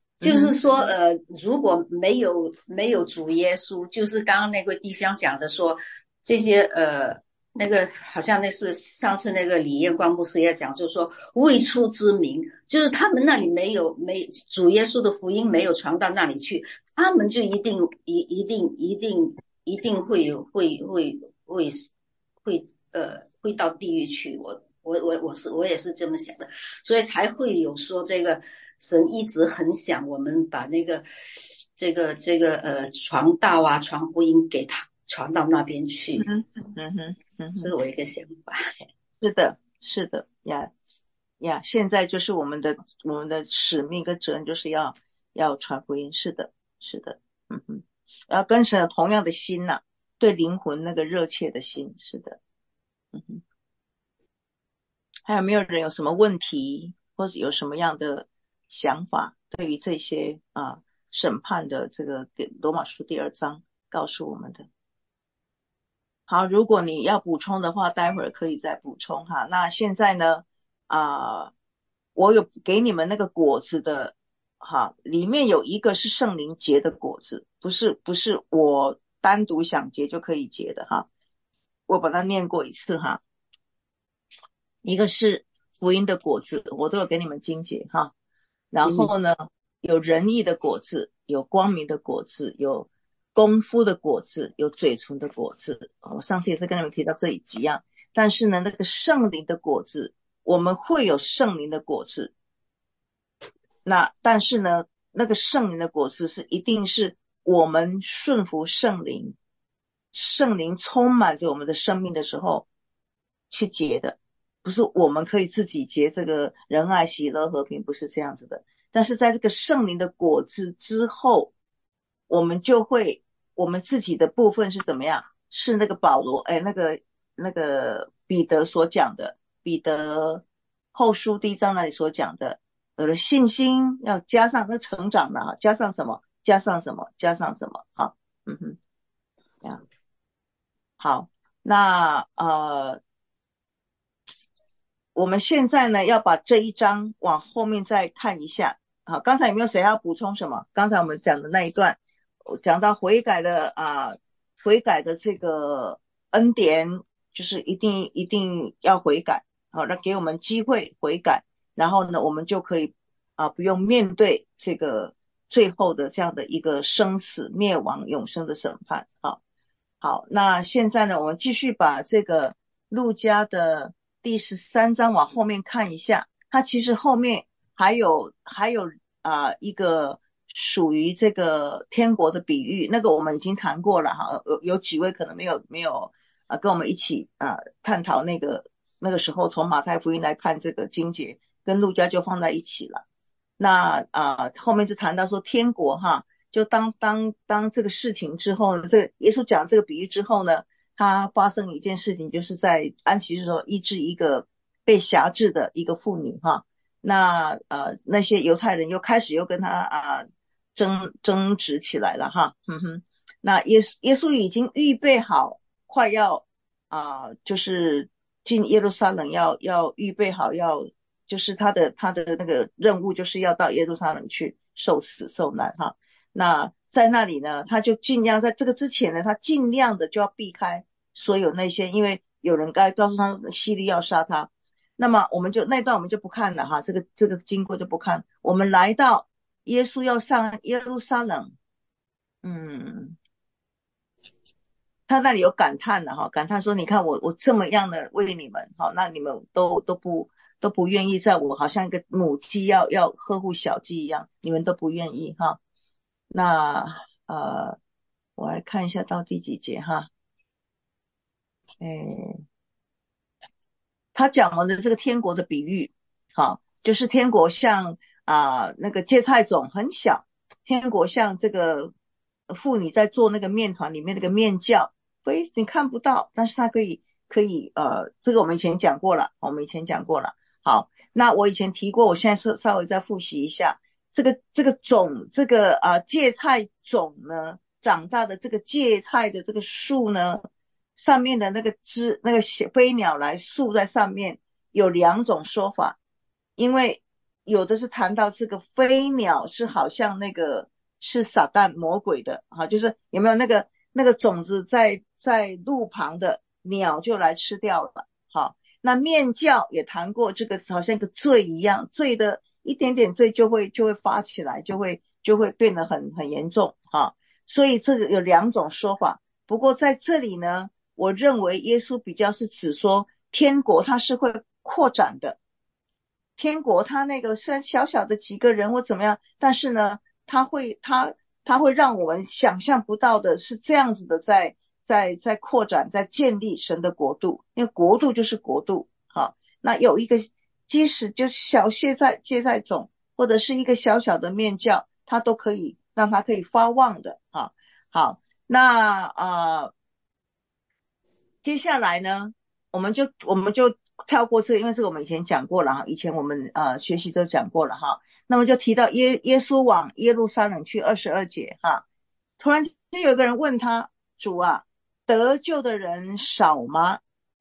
如果没有主耶稣，就是刚刚那个弟兄讲的说，这些那个好像那是上次那个李彦光牧师也讲，就是说未出之民，就是他们那里没主耶稣的福音没有传到那里去，他们就一定会到地狱去。我也是这么想的，所以才会有说这个神一直很想我们把那个传道啊传福音给他传到那边去。这是我一个想法。 是的呀，现在就是我们的使命跟责任就是要传福音，是的，要跟神有同样的心呐，对灵魂那个热切的心，是的。还有没有人有什么问题，或者有什么样的想法，对于这些审判的这个罗马书第2章告诉我们的？好，如果你要补充的话，待会儿可以再补充哈。那现在呢，我有给你们那个果子的哈，里面有一个是圣灵结的果子，不是我单独想结就可以结的哈。我把它念过一次哈。一个是福音的果子，我都有给你们精解哈。然后呢，有仁义的果子，有光明的果子，有功夫的果子，有嘴唇的果子。我上次也是跟你们提到这几样。但是呢，那个圣灵的果子，我们会有圣灵的果子。但是呢，那个圣灵的果子一定是我们顺服圣灵，圣灵充满着我们的生命的时候去结的。不是我们可以自己结这个仁爱喜乐和平，不是这样子的。但是在这个圣灵的果子之后，我们自己的部分是怎么样？是那个保罗那个彼得所讲的，彼得后书第1章那里所讲的，有了信心要加上那成长的加上什么？加上什么？好，好，那我们现在呢要把这一章往后面再看一下。好，刚才有没有谁要补充什么？刚才我们讲的那一段，讲到悔改的这个恩典，就是一定要悔改。好，那给我们机会悔改，然后呢，我们就可以不用面对这个最后的这样的一个生死灭亡永生的审判。好，那现在呢，我们继续把这个路加的第13章往后面看一下，它其实后面还有一个属于这个天国的比喻，那个我们已经谈过了哈，有几位可能没有跟我们一起探讨那个时候从马太福音来看这个经节，跟路加就放在一起了。那后面就谈到说天国哈，就当这个事情之后呢，这个耶稣讲这个比喻之后呢，他发生一件事情，就是在安息日的时候医治一个被辖制的一个妇女哈。那那些犹太人又开始跟他争执起来了哈。那耶稣已经预备好，快要就是进耶路撒冷，要预备好，就是他的那个任务就是要到耶路撒冷去受死受难哈。那在那里呢，他就尽量在这个之前呢，他尽量的就要避开所有那些，因为有人告诉他希律要杀他。那么我们就那段我们就不看了哈，这个经过就不看。我们来到耶稣要上耶路撒冷，他那里有感叹的哈，感叹说：“你看我这么样的为你们，好，那你们都不愿意，在我好像一个母鸡要呵护小鸡一样，你们都不愿意哈。”那我来看一下到第几节哈。他讲完的这个天国的比喻，好，就是天国像那个芥菜种很小，天国像这个妇女在做那个面团里面那个面酵，所以你看不到，但是它可以这个我们以前讲过了，好，那我以前提过，我现在稍微再复习一下，这个种，这个芥菜种呢，长大的这个芥菜的这个树呢，上面的那个枝，那个飞鸟来宿在上面，有2种说法。因为有的是谈到这个飞鸟是好像那个是撒旦魔鬼的就是有没有那个种子在路旁的鸟就来吃掉了。好，那面酵也谈过，这个好像一个罪一样，罪的一点点罪就会发起来，就会变得很严重所以这个有2种说法。不过在这里呢，我认为耶稣比较是指说天国它是会扩展的，天国它那个虽然小小的几个人或怎么样，但是呢它会让我们想象不到的是这样子的在扩展，在建立神的国度，因为国度就是国度。好，那有一个即使就是小芥菜种或者是一个小小的面酵，它都可以让它可以发旺的。好，那接下来呢，我们就跳过这个，因为这个我们以前讲过了哈，以前我们学习都讲过了哈。那么就提到耶稣往耶路撒冷去22节哈。突然间有个人问他：主啊，得救的人少吗？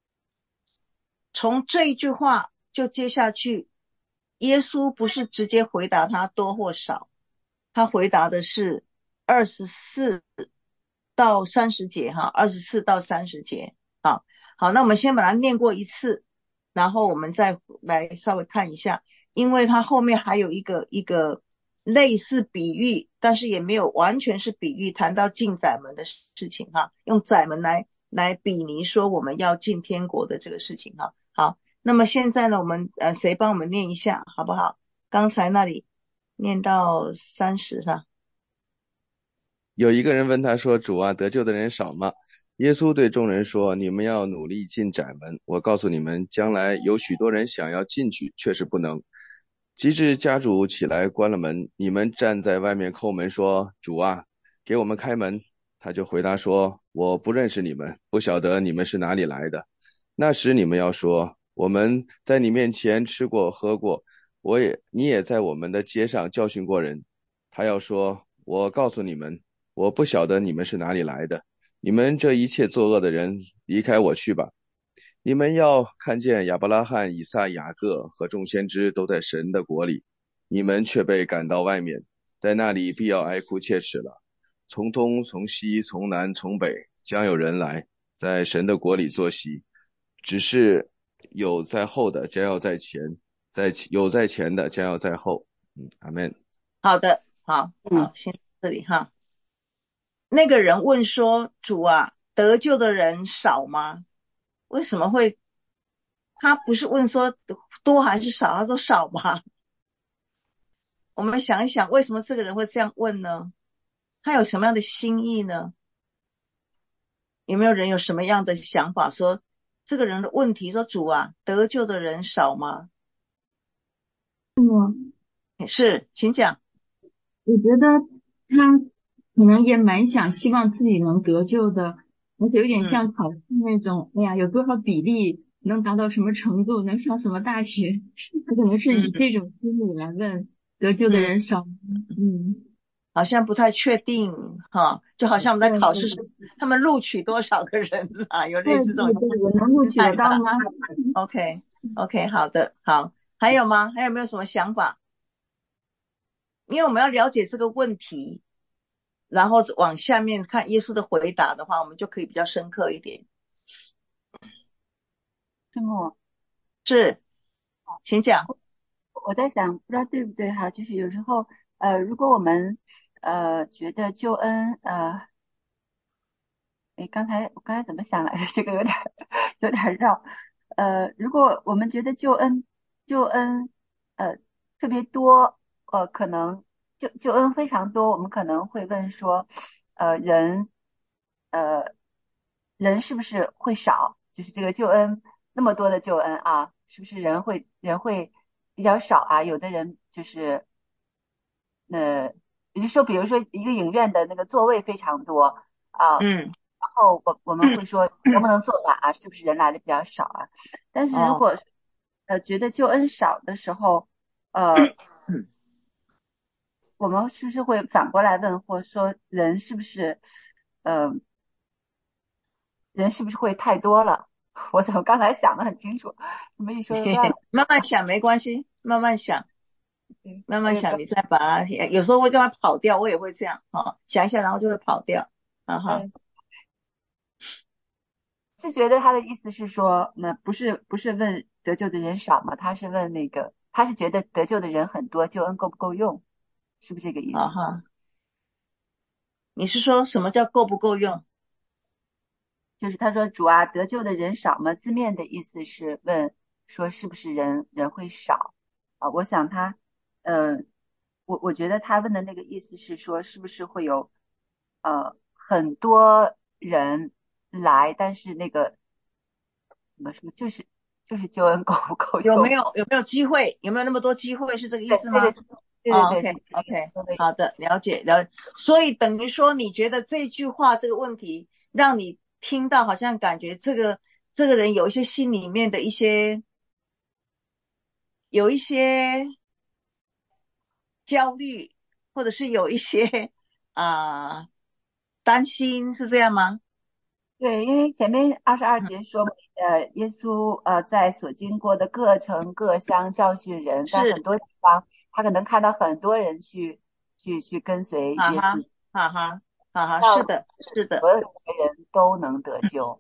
从这一句话就接下去，耶稣不是直接回答他多或少，他回答的是24到30节哈，24到30节。好，那我们先把它念过一次，然后我们再来稍微看一下，因为它后面还有一个类似比喻，但是也没有完全是比喻，谈到进窄门的事情哈，用窄门来比拟说我们要进天国的这个事情哈。好，那么现在呢，我们谁帮我们念一下好不好？刚才那里念到30哈。 有一个人问他说：主啊，得救的人少吗？耶稣对众人说：你们要努力进窄门，我告诉你们，将来有许多人想要进去，却是不能。及至家主起来关了门，你们站在外面叩门说：主啊，给我们开门。他就回答说：我不认识你们，不晓得你们是哪里来的。那时你们要说：我们在你面前吃过喝过，你也在我们的街上教训过人。他要说：我告诉你们，我不晓得你们是哪里来的，你们这一切作恶的人，离开我去吧。你们要看见亚伯拉罕、以撒、雅各和众先知都在神的国里，你们却被赶到外面，在那里必要哀哭切齿了。从东从西从南从北将有人来，在神的国里坐席，只是有在后的将要在前，有在前的将要在后。 阿们。 好的，好，先到这里哈。那个人问说：“主啊，得救的人少吗？”为什么会？他不是问说多还是少，他说少吗？我们想一想，为什么这个人会这样问呢？他有什么样的心意呢？有没有人有什么样的想法说这个人的问题说主啊，得救的人少吗？是，请讲。 我觉得他可能也蛮希望自己能得救的，而且有点像考试那种，哎呀，有多少比例能达到什么程度，能上什么大学，他可能是以这种心理来问得救的人少吗？ 好像不太确定哈，就好像我们在考试时，他们录取多少个人啊？有类似这种我能录取得到吗 ？OK， 好的，好，还有吗？还有没有什么想法？因为我们要了解这个问题，然后往下面看耶稣的回答的话，我们就可以比较深刻一点。 师母， 是，请讲。 我在想，不知道对不对哈，就是有时候如果我们觉得救恩我刚才怎么想来着？这个有点绕。如果我们觉得救恩特别多，可能救恩非常多，我们可能会问说，呃人呃人是不是会少？就是这个救恩那么多的救恩啊，是不是人会比较少啊？有的人就是也就是说，比如说一个影院的那个座位非常多啊，然后我们会说能不能坐满啊？是不是人来的比较少啊？但是如果觉得救恩少的时候，我们是不是会反过来问，或者说人是不是会太多了？我怎么刚才想的很清楚，怎么一说就断了？ 慢慢想没关系，慢慢想，慢慢想，你再把它，有时候会让它跑掉，我也会这样想一下，然后就会跑掉。 是觉得他的意思是说，那不是问得救的人少吗？他是问他是觉得得救的人很多，救恩够不够用？是不是这个意思？ 你是说什么叫够不够用？ 就是他说主啊，得救的人少吗？字面的意思是问说是不是人会少啊？我想我觉得他问的那个意思是说，是不是会有很多人来，但是那个怎么说，就是救恩够不够用？ 有没有机会？有没有那么多机会？是这个意思吗？ 对 ，OK，好的，了解。所以等于说，你觉得这句话这个问题让你听到，好像感觉这个人有一些心里面的有一些焦虑，或者是有一些担心，是这样吗？ 对，因为前面22节说，耶稣在所经过的各城各乡教训人，在很多地方，他可能看到很多人去跟随耶稣。 是的，是的， 所有的人都能得救。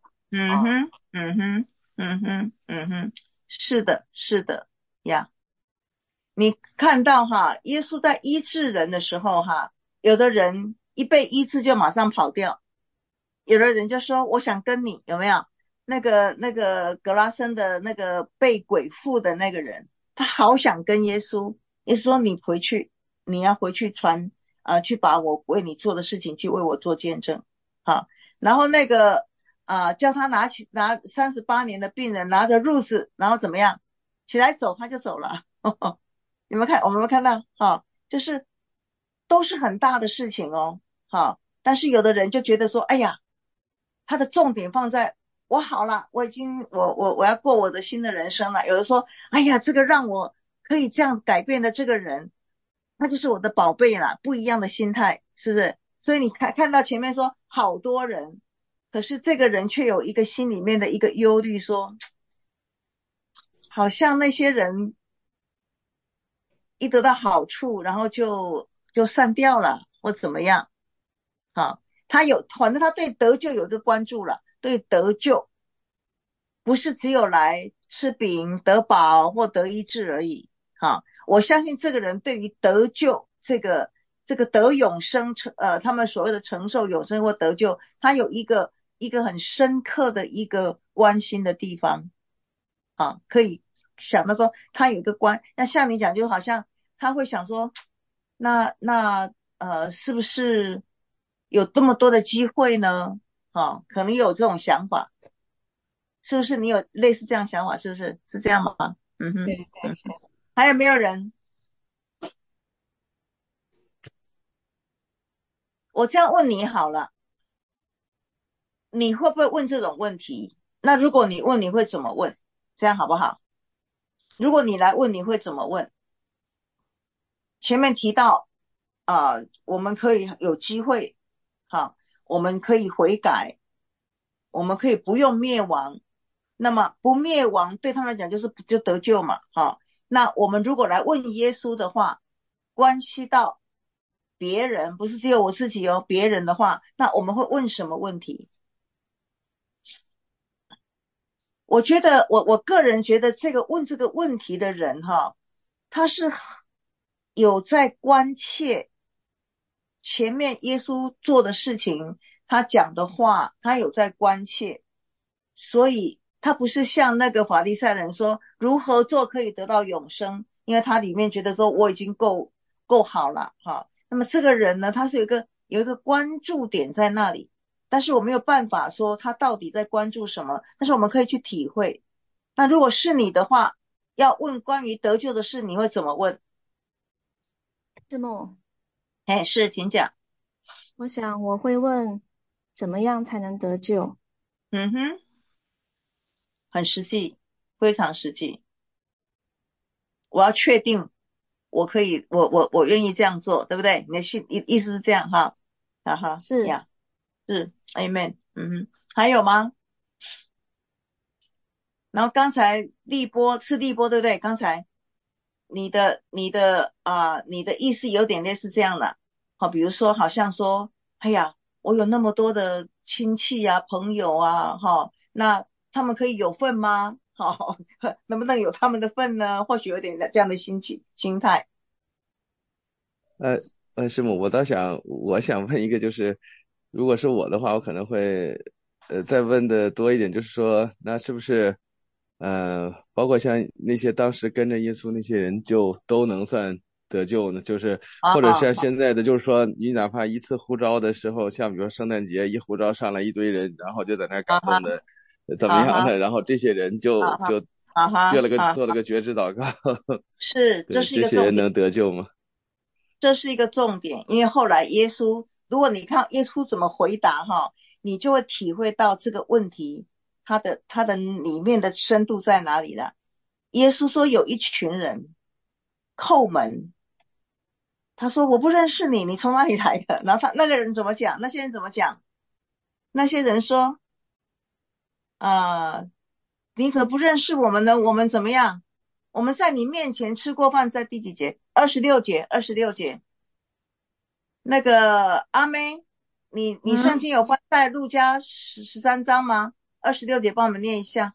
是的，是的呀。你看到耶稣在医治人的时候有的人一被医治就马上跑掉，有的人就说我想跟你，有没有？那个格拉森的那个被鬼附的那个人，他好想跟耶稣，耶稣说你回去，你要回去去把我为你做的事情去为我做见证。然后那个叫他拿38年的病人拿着褥子，然后怎么样起来走，他就走了。我们有没有看到就是都是很大的事情但是有的人就觉得说，哎呀，他的重点放在我好了，我要过我的新的人生了。有的说，哎呀，这个让我可以这样改变的这个人，他就是我的宝贝啦，不一样的心态，是不是？所以你看到前面说好多人，可是这个人却有一个心里面的一个忧虑，说好像那些人一得到好处，然后就散掉了，或怎么样。反正他对得救有个关注了，对得救不是只有来吃饼得饱或得医治而已。 我相信这个人对于得救这个得永生他们所谓的承受永生或得救，他有一个很深刻的一个关心的地方啊，可以想到说他有一个那像你讲就好像他会想说那是不是有这么多的机会呢？啊，可能有这种想法，是不是？你有类似这样想法，是不是？是这样吗？嗯哼， 对对是。 还有没有人？我这样问你好了，你会不会问这种问题？那如果你问，你会怎么问？这样好不好？如果你来问，你会怎么问？前面提到我们可以有机会，好，我们可以悔改，我们可以不用灭亡。那么不灭亡对他们来讲就得救嘛，好。那我们如果来问耶稣的话，关系到别人，不是只有我自己哦，别人的话，那我们会问什么问题？我觉得我个人觉得问这个问题的人他是有在关切前面耶稣做的事情，他讲的话，他有在关切，所以他不是像那个法利赛人说如何做可以得到永生，因为他里面觉得说我已经够好了哈。那么这个人呢，他是有一个关注点在那里，但是我没有办法说他到底在关注什么，但是我们可以去体会。那如果是你的话，要问关于得救的事，你会怎么问？ 师母， 是，请讲。 我想我会问，怎么样才能得救？ 嗯哼，很实际，非常实际。我要确定我可以，我愿意这样做，对不对？你的意思是这样哈？哈哈， 是呀，是 ，Amen。嗯哼，还有吗？然后刚才是立波，对不对？刚才你的意思有点类似这样的，好，比如说好像说，哎呀，我有那么多的亲戚啊、朋友啊，那他们可以有份吗？好，能不能有他们的份呢？或许有点这样的心态。 师母，我想问一个，就是如果是我的话，我可能会再问的多一点，就是说，那是不是包括像那些当时跟着耶稣那些人，就都能算得救呢？就是或者像现在的，就是说，你哪怕一次呼召的时候，像比如说圣诞节一呼召上来一堆人，然后就在那感动的怎么样的，然后这些人就做了个觉知祷告， 是， 对， 这是一个这些人能得救吗？ 这是一个重点，因为后来耶稣，如果你看耶稣怎么回答你就会体会到这个问题它的里面的深度在哪里了。耶稣说有一群人叩门，他说我不认识你，你从哪里来的？然后那个人怎么讲？那些人怎么讲？那些人说你怎么不认识我们呢？我们怎么样？我们在你面前吃过饭，在第几节？26节。那个阿妹，你圣经有翻在路加13章吗？26节帮我们念一下。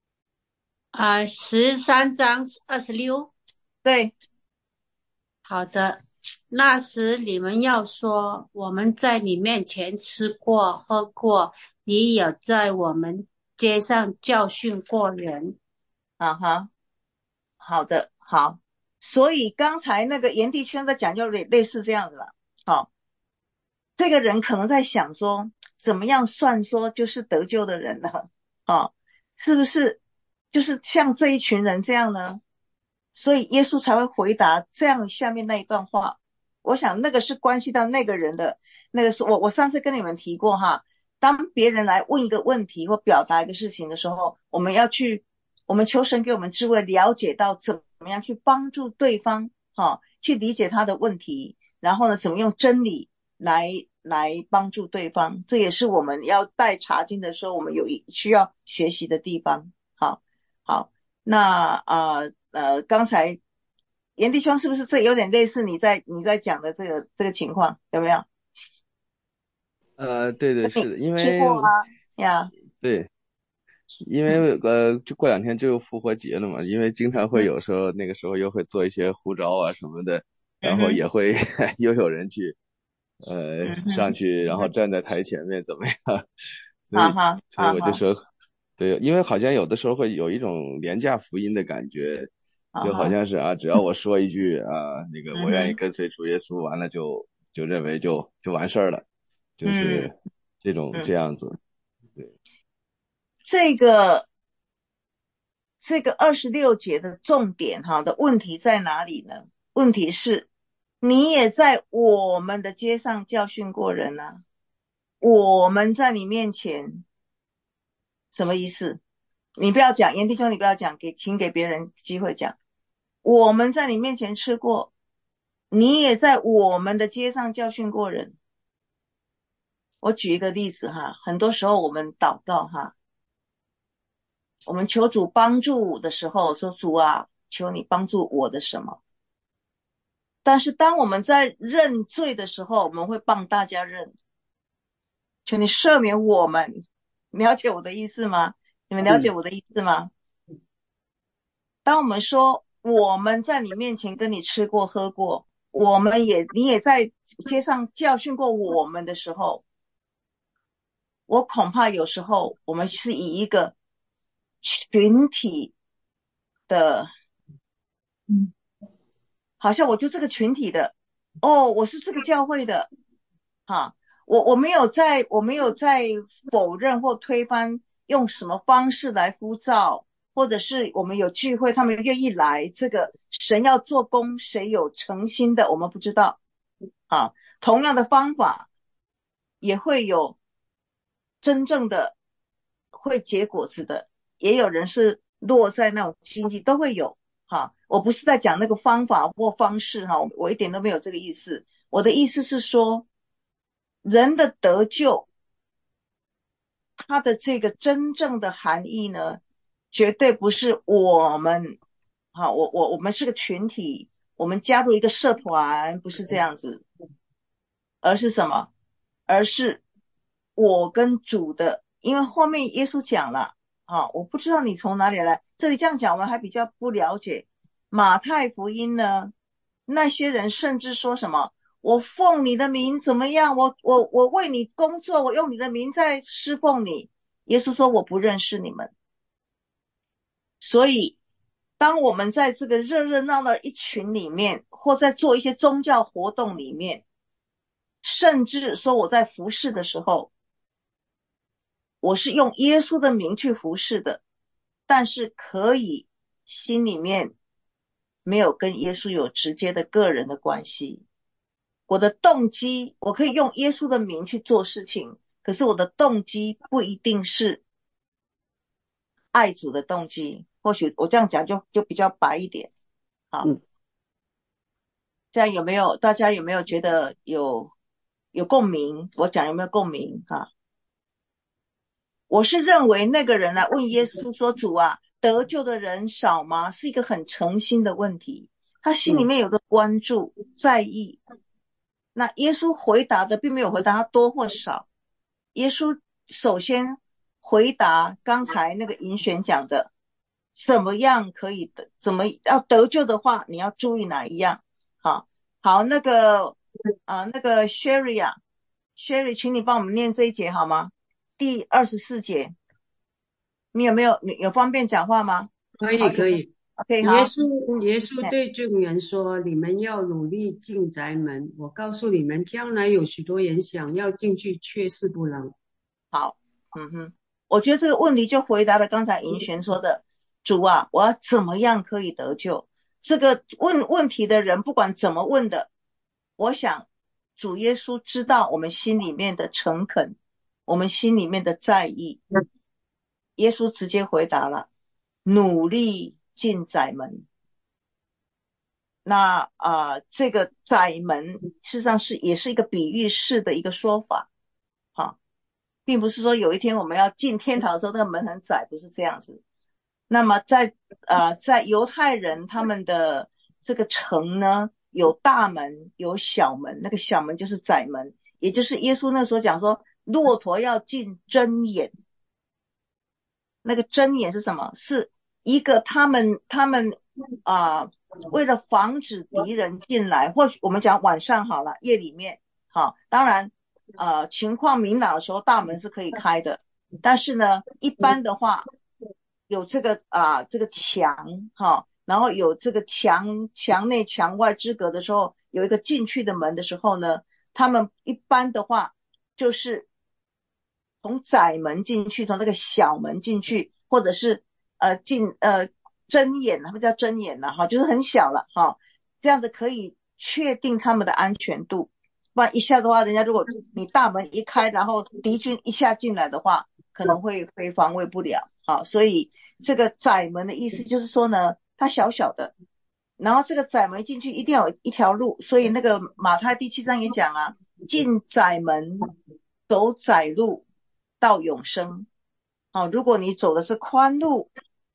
13章26。 对。 好的。那时你们要说，我们在你面前吃过喝过，你也在我们街上教训过人。 好的，好。所以刚才那个炎帝圈在讲就类似这样子了。好，这个人可能在想说，怎么样算说就是得救的人呢？是不是就是像这一群人这样呢？所以耶稣才会回答这样下面那一段话。我想那个是关系到那个人的那个是我上次跟你们提过当别人来问一个问题或表达一个事情的时候，我们求神给我们智慧，了解到怎么样去帮助对方去理解他的问题，然后呢怎么用真理来帮助对方。这也是我们要带查经的时候我们需要学习的地方。好，那刚才炎弟兄是不是这有点类似你在讲的这个情况，有没有？ 对，是的，因为吃过呀。 对， 因为就过2天就复活节了嘛，因为经常会有时候那个时候又会做一些呼召啊什么的，然后也会又有人去上去，然后站在台前面怎么样？所以我就说，对，因为好像有的时候会有一种廉价福音的感觉，就好像是只要我说一句那个我愿意跟随主耶稣，完了就认为就完事儿了，就是这样子。对， 这个26节的重点的问题在哪里呢？问题是你也在我们的街上教训过人啊，我们在你面前什么意思？你不要讲，严弟兄你不要讲，请给别人机会讲。我们在你面前吃过，你也在我们的街上教训过人。我举一个例子很多时候我们祷告我们求主帮助的时候说，主啊，求你帮助我的什么？但是当我们在认罪的时候，我们会帮大家认，求你赦免我们。了解我的意思吗？你们了解我的意思吗？当我们说我们在你面前跟你吃过喝过，你也在街上教训过我们的时候，我恐怕有时候我们是以一个群体的好像我就这个群体的我是这个教会的我没有在否认或推翻用什么方式来呼召，或者是我们有聚会他们愿意来，这个神要做工，谁有诚心的我们不知道同样的方法也会有真正的会结果子的，也有人是落在那种经济，都会有我不是在讲那个方法或方式我一点都没有这个意思。我的意思是说，人的得救，它的这个真正的含义呢，绝对不是我们我们是个群体，我们加入一个社团，不是这样子，而是什么？而是我跟主的，因为后面耶稣讲了我不知道你从哪里来，这里这样讲我们还比较不了解。马太福音呢，那些人甚至说什么，我奉你的名怎么样，我为你工作，我用你的名在侍奉你。耶稣说我不认识你们。所以当我们在这个热热闹闹一群里面，或在做一些宗教活动里面，甚至说我在服侍的时候，我是用耶稣的名去服侍的，但是可以心里面没有跟耶稣有直接的个人的关系。我的动机，我可以用耶稣的名去做事情，可是我的动机不一定是爱主的动机。或许我这样讲就比较白一点这样大家有没有觉得有共鸣？我讲有没有共鸣我是认为那个人来问耶稣说，主啊，得救的人少吗？是一个很诚心的问题，他心里面有个关注在意。那耶稣回答的并没有回答他多或少，耶稣首先回答刚才那个银璇讲的，怎么样可以怎么要得救的话，你要注意哪一样好，那个Sherry Sherry 请你帮我们念这一节好吗？第24节，你有方便讲话吗？ 可以。 OK， 好。 耶稣对众人说，你们要努力进宅门，我告诉你们，将来有许多人想要进去，却是不能。 好，我觉得这个问题就回答了刚才银璇说的，主啊，我要怎么样可以得救？这个问题的人不管怎么问的，我想主耶稣知道我们心里面的诚恳，我们心里面的在意。耶稣直接回答了，努力进窄门。那这个窄门事实上也是一个比喻式的一个说法并不是说有一天我们要进天堂的时候那个门很窄，不是这样子。那么在犹太人他们的这个城呢，有大门有小门，那个小门就是窄门，也就是耶稣那时候讲说骆驼要进针眼。 那个睁眼是什么？是一个他们为了防止敌人进来，或许我们讲晚上好了，夜里面好，当然情况明朗的时候大门是可以开的，但是呢一般的话有这个墙然后有这个墙内墙外之隔的时候，有一个进去的门的时候呢，他们一般的话就是从窄门进去，从那个小门进去，或者是睁眼，他们叫睁眼就是很小了这样子可以确定他们的安全度。不然一下的话，人家如果你大门一开，然后敌军一下进来的话，可能会防卫不了所以这个窄门的意思就是说呢，它小小的，然后这个窄门进去一定要有一条路，所以那个马太第7章也讲进窄门走窄路到永生如果你走的是宽路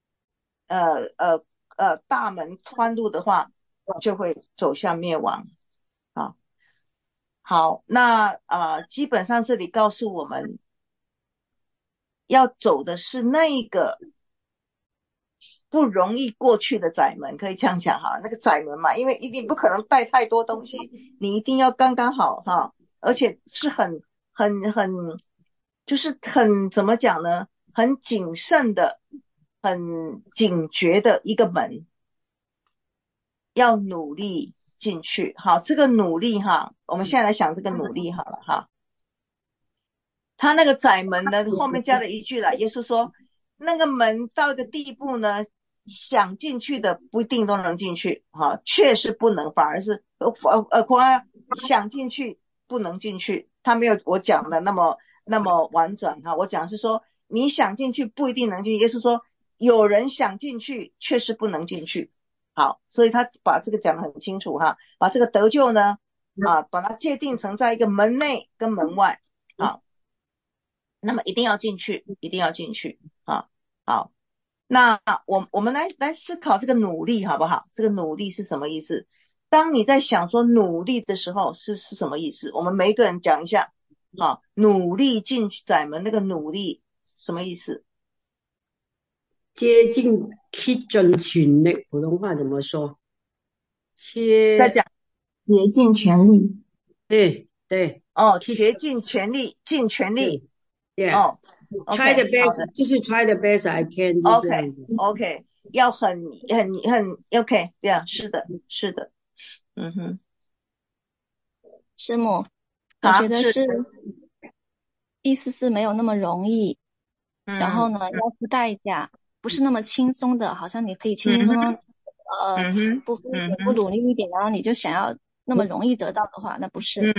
大门宽路的话，就会走向灭亡好，那基本上这里告诉我们要走的是那个不容易过去的窄门，可以这样讲那个窄门嘛，因为一定不可能带太多东西，你一定要刚刚好而且是很就是很怎么讲呢，很谨慎的，很警觉的一个门，要努力进去好，这个努力我们现在来想这个努力好了他那个窄门呢后面加了一句了，耶稣说那个门到一个地步呢，想进去的不一定都能进去确实不能，反而是想进去不能进去，他没有我讲的那么婉转我讲是说你想进去不一定能进去，耶稣说有人想进去确实不能进去好，所以他把这个讲得很清楚把这个得救呢把它界定成在一个门内跟门外好，那么一定要进去好，那我们来思考这个努力好不好？这个努力是什么意思？当你在想说努力的时候是什么意思？我们每一个人讲一下努力进窄门那个努力什么意思？ 竭尽全力，普通话怎么说？ 再讲。 竭尽全力。 对竭尽全力，尽全力。 try the best， 就是 try the best I can。 OK， 要很 OK， 这样是的。 师母，我觉得意思是没有那么容易，然后呢要付代价，不是那么轻松的，好像你可以轻轻松松不付一点不努力一点，然后你就想要那么容易得到的话，那不是。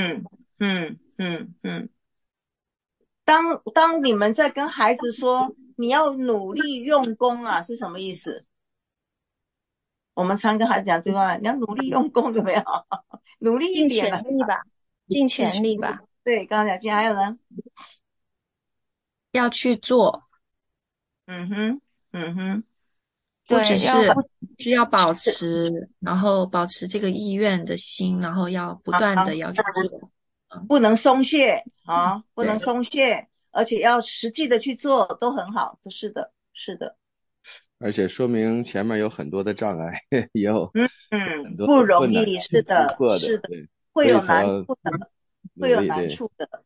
当你们在跟孩子说你要努力用功是什么意思？我们常跟孩子讲这句话，你要努力用功，怎么样？努力一点尽全力吧。 对，刚刚讲还有呢， 要去做。 对， 是要保持，然后保持这个意愿的心，然后要不断的要去做， 不能松懈不能松懈，而且要实际的去做，都很好。是的。 而且说明前面有很多的障碍，也有很多不容易，是的，会有难处的，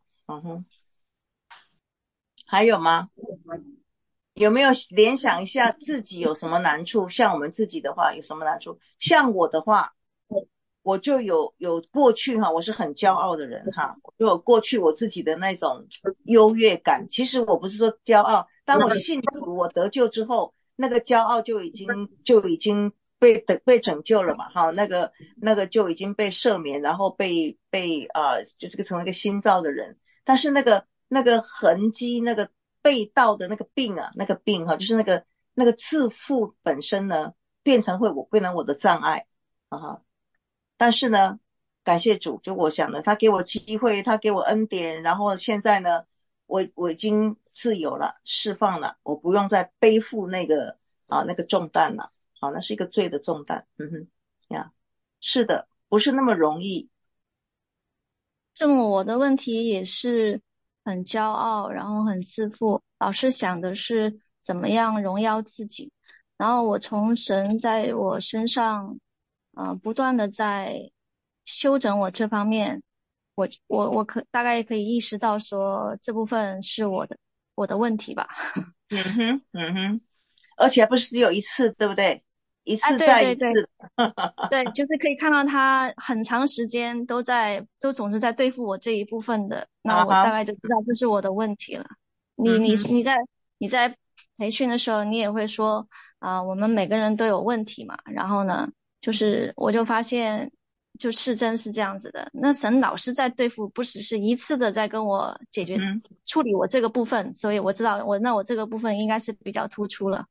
还有吗？有没有联想一下自己有什么难处？像我们自己的话有什么难处？像我的话，我就有过去我是很骄傲的人就有过去我自己的那种优越感。其实我不是说骄傲，当我信主我得救之后，那个骄傲就已经被拯救了嘛那个就已经被赦免，然后被就是成为一个新造的人。但是那个痕迹，那个被盗的那个病就是那个自负本身呢变成我的障碍但是呢感谢主，就我想的，他给我机会，他给我恩典，然后现在呢我已经自由了，释放了，我不用再背负那个重担了那是一个罪的重担是的，不是那么容易。 师母，我的问题也是很骄傲，然后很自负，老是想的是怎么样荣耀自己。然后我从神在我身上不断的在修整我这方面，我大概可以意识到说这部分是我的问题吧。 而且不是只有一次，对不对？一次对对再一次。 对，就是可以看到他很长时间都总是在对付我这一部分的，那我大概就知道这是我的问题了。你在培训的时候，你也会说我们每个人都有问题嘛。然后呢，就是我就发现，就是真是这样子的。那神老是在对付，不只是一次的在跟我处理我这个部分，所以我知道我这个部分应该是比较突出了。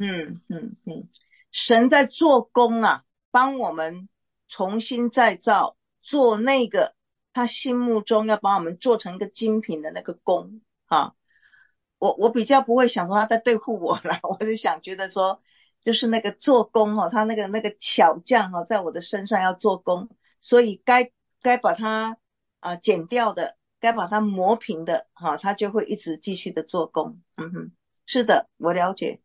神在做工啊，帮我们重新再造，做那个他心目中要把我们做成一个精品的那个工啊。我比较不会想说他在对付我了，我是想觉得说，就是那个做工他那个巧匠在我的身上要做工，所以该把它剪掉的，该把它磨平的他就会一直继续的做工。是的，我了解。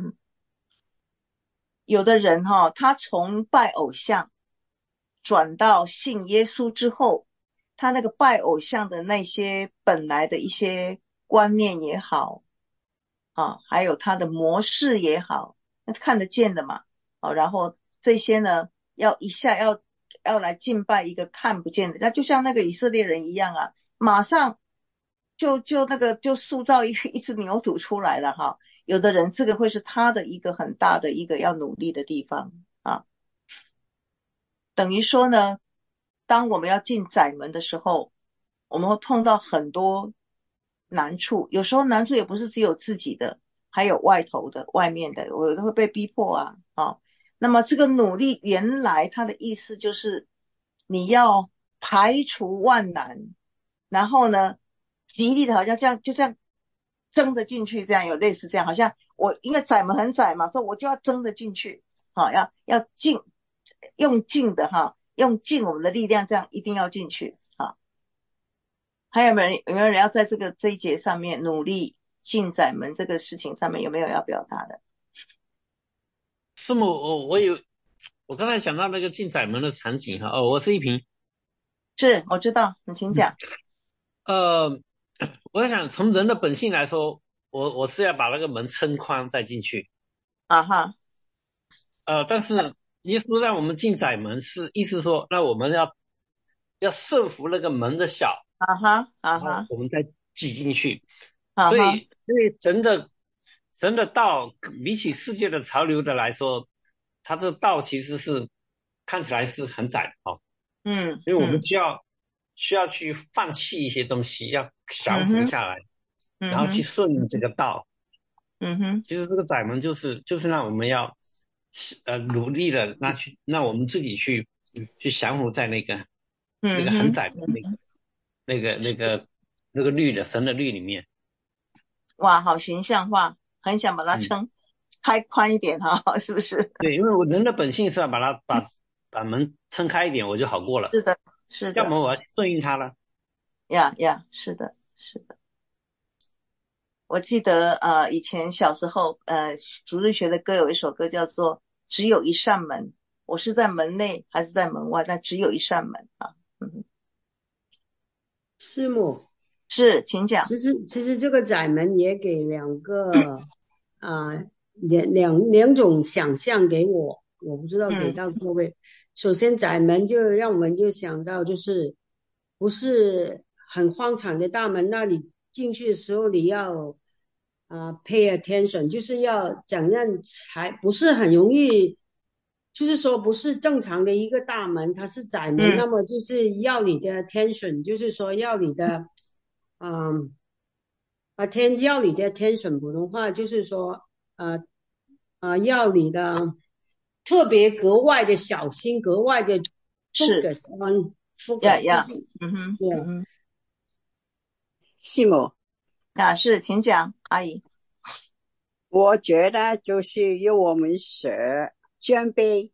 有的人他从拜偶像转到信耶稣之后，他那个拜偶像的那些本来的一些观念也好还有他的模式也好，那看得见的嘛然后这些呢要一下要来敬拜一个看不见的，那就像那个以色列人一样马上就塑造一只牛犊出来了有的人这个会是他的一个很大的一个要努力的地方等于说呢，当我们要进窄门的时候，我们会碰到很多难处，有时候难处也不是只有自己的，还有外头的外面的，有的会被逼迫那么这个努力原来它的意思就是你要排除万难，然后呢极力的好像就这样争着进去，这样有类似这样，好像我因为窄门很窄嘛，所以我就要争着进去要用尽的用尽我们的力量，这样一定要进去还有没有人要在这一节上面努力进窄门这个事情上面有没有要表达的？ 师母，我刚才想到那个进窄门的场景我是一平。 是，我知道，你请讲。 我在想从人的本性来说，我是要把那个门撑宽再进去但是耶稣让我们进窄门是意思说，那我们要顺服那个门的小然后我们再挤进去所以神的道比起世界的潮流的来说，它这道其实是看起来是很窄的因为我们需要去放弃一些东西，要降服下来然后去顺应这个道其实这个窄门就是让我们要努力的让我们自己去降服在那个很窄的那个律的神的律里面。 哇，好形象化，很想把它开宽一点是不是？ 对，因为我人的本性是要把门撑开一点，我就好过了。 是的，是的。 要么我要顺应它了。 是的，是的。我记得以前小时候主日学的歌有一首歌叫做只有一扇门，我是在门内还是在门外，但只有一扇门师母是，请讲。 其实这个窄门也给两种想象给我不知道给到各位。首先窄门就让我们就想到就是不是很荒场的大门，那里进去的时候你要pay attention， 就是要怎样才不是很容易，就是说不是正常的一个大门，它是窄门那么就是要你的 attention， 就是说要你的要你的 attention， 普通话就是说要你的特别格外的小心，格外的 focus on focus。 师母是，请讲，阿姨。 我觉得就是要我们学谦卑，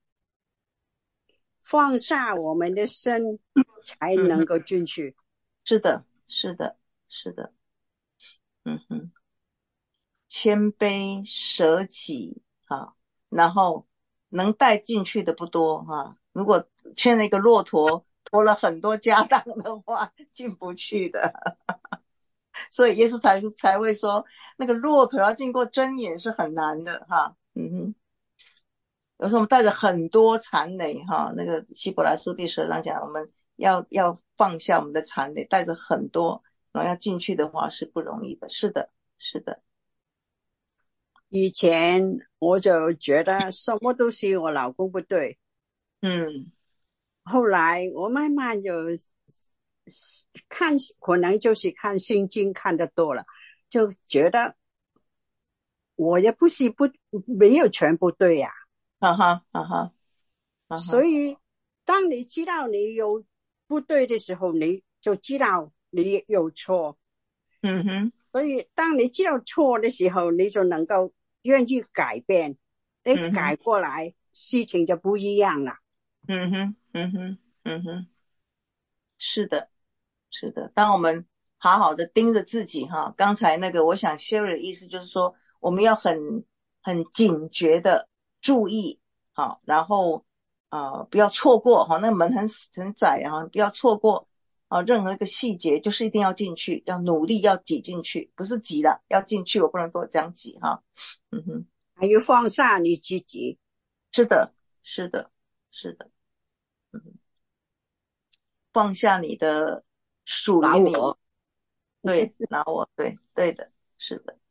放下我们的身才能够进去。 是的，是的，是的。 谦卑舍己啊，然后能带进去的不多啊。如果牵了一个骆驼，驮了很多家当的话，进不去的。所以耶稣才会说，那个骆驼要经过针眼是很难的哈。有时候我们带着很多残累哈，那个希伯来书第12章讲，我们要放下我们的残累，带着很多，然后要进去的话是不容易的。是的，是的。 以前我就觉得什么都是我老公不对，后来我慢慢就看，可能就是看圣经看得多了，就觉得我也不是没有全部对呀。所以当你知道你有不对的时候，你就知道你有错。所以当你知道错的时候，你就能够愿意改变，你改过来，事情就不一样了。 是的，是的。当我们好好的盯着自己哈，刚才那个我想 Sherry 的意思就是说，我们要很警觉的注意好，然后不要错过哈，那个门很窄啊，不要错过任何一个细节，就是一定要进去，要努力要挤进去，不是挤了，要进去，我不能多这样挤哈。 还有放下你自己。 是的，是的，是的。放下你的属于你，对，拿我，对的，是的。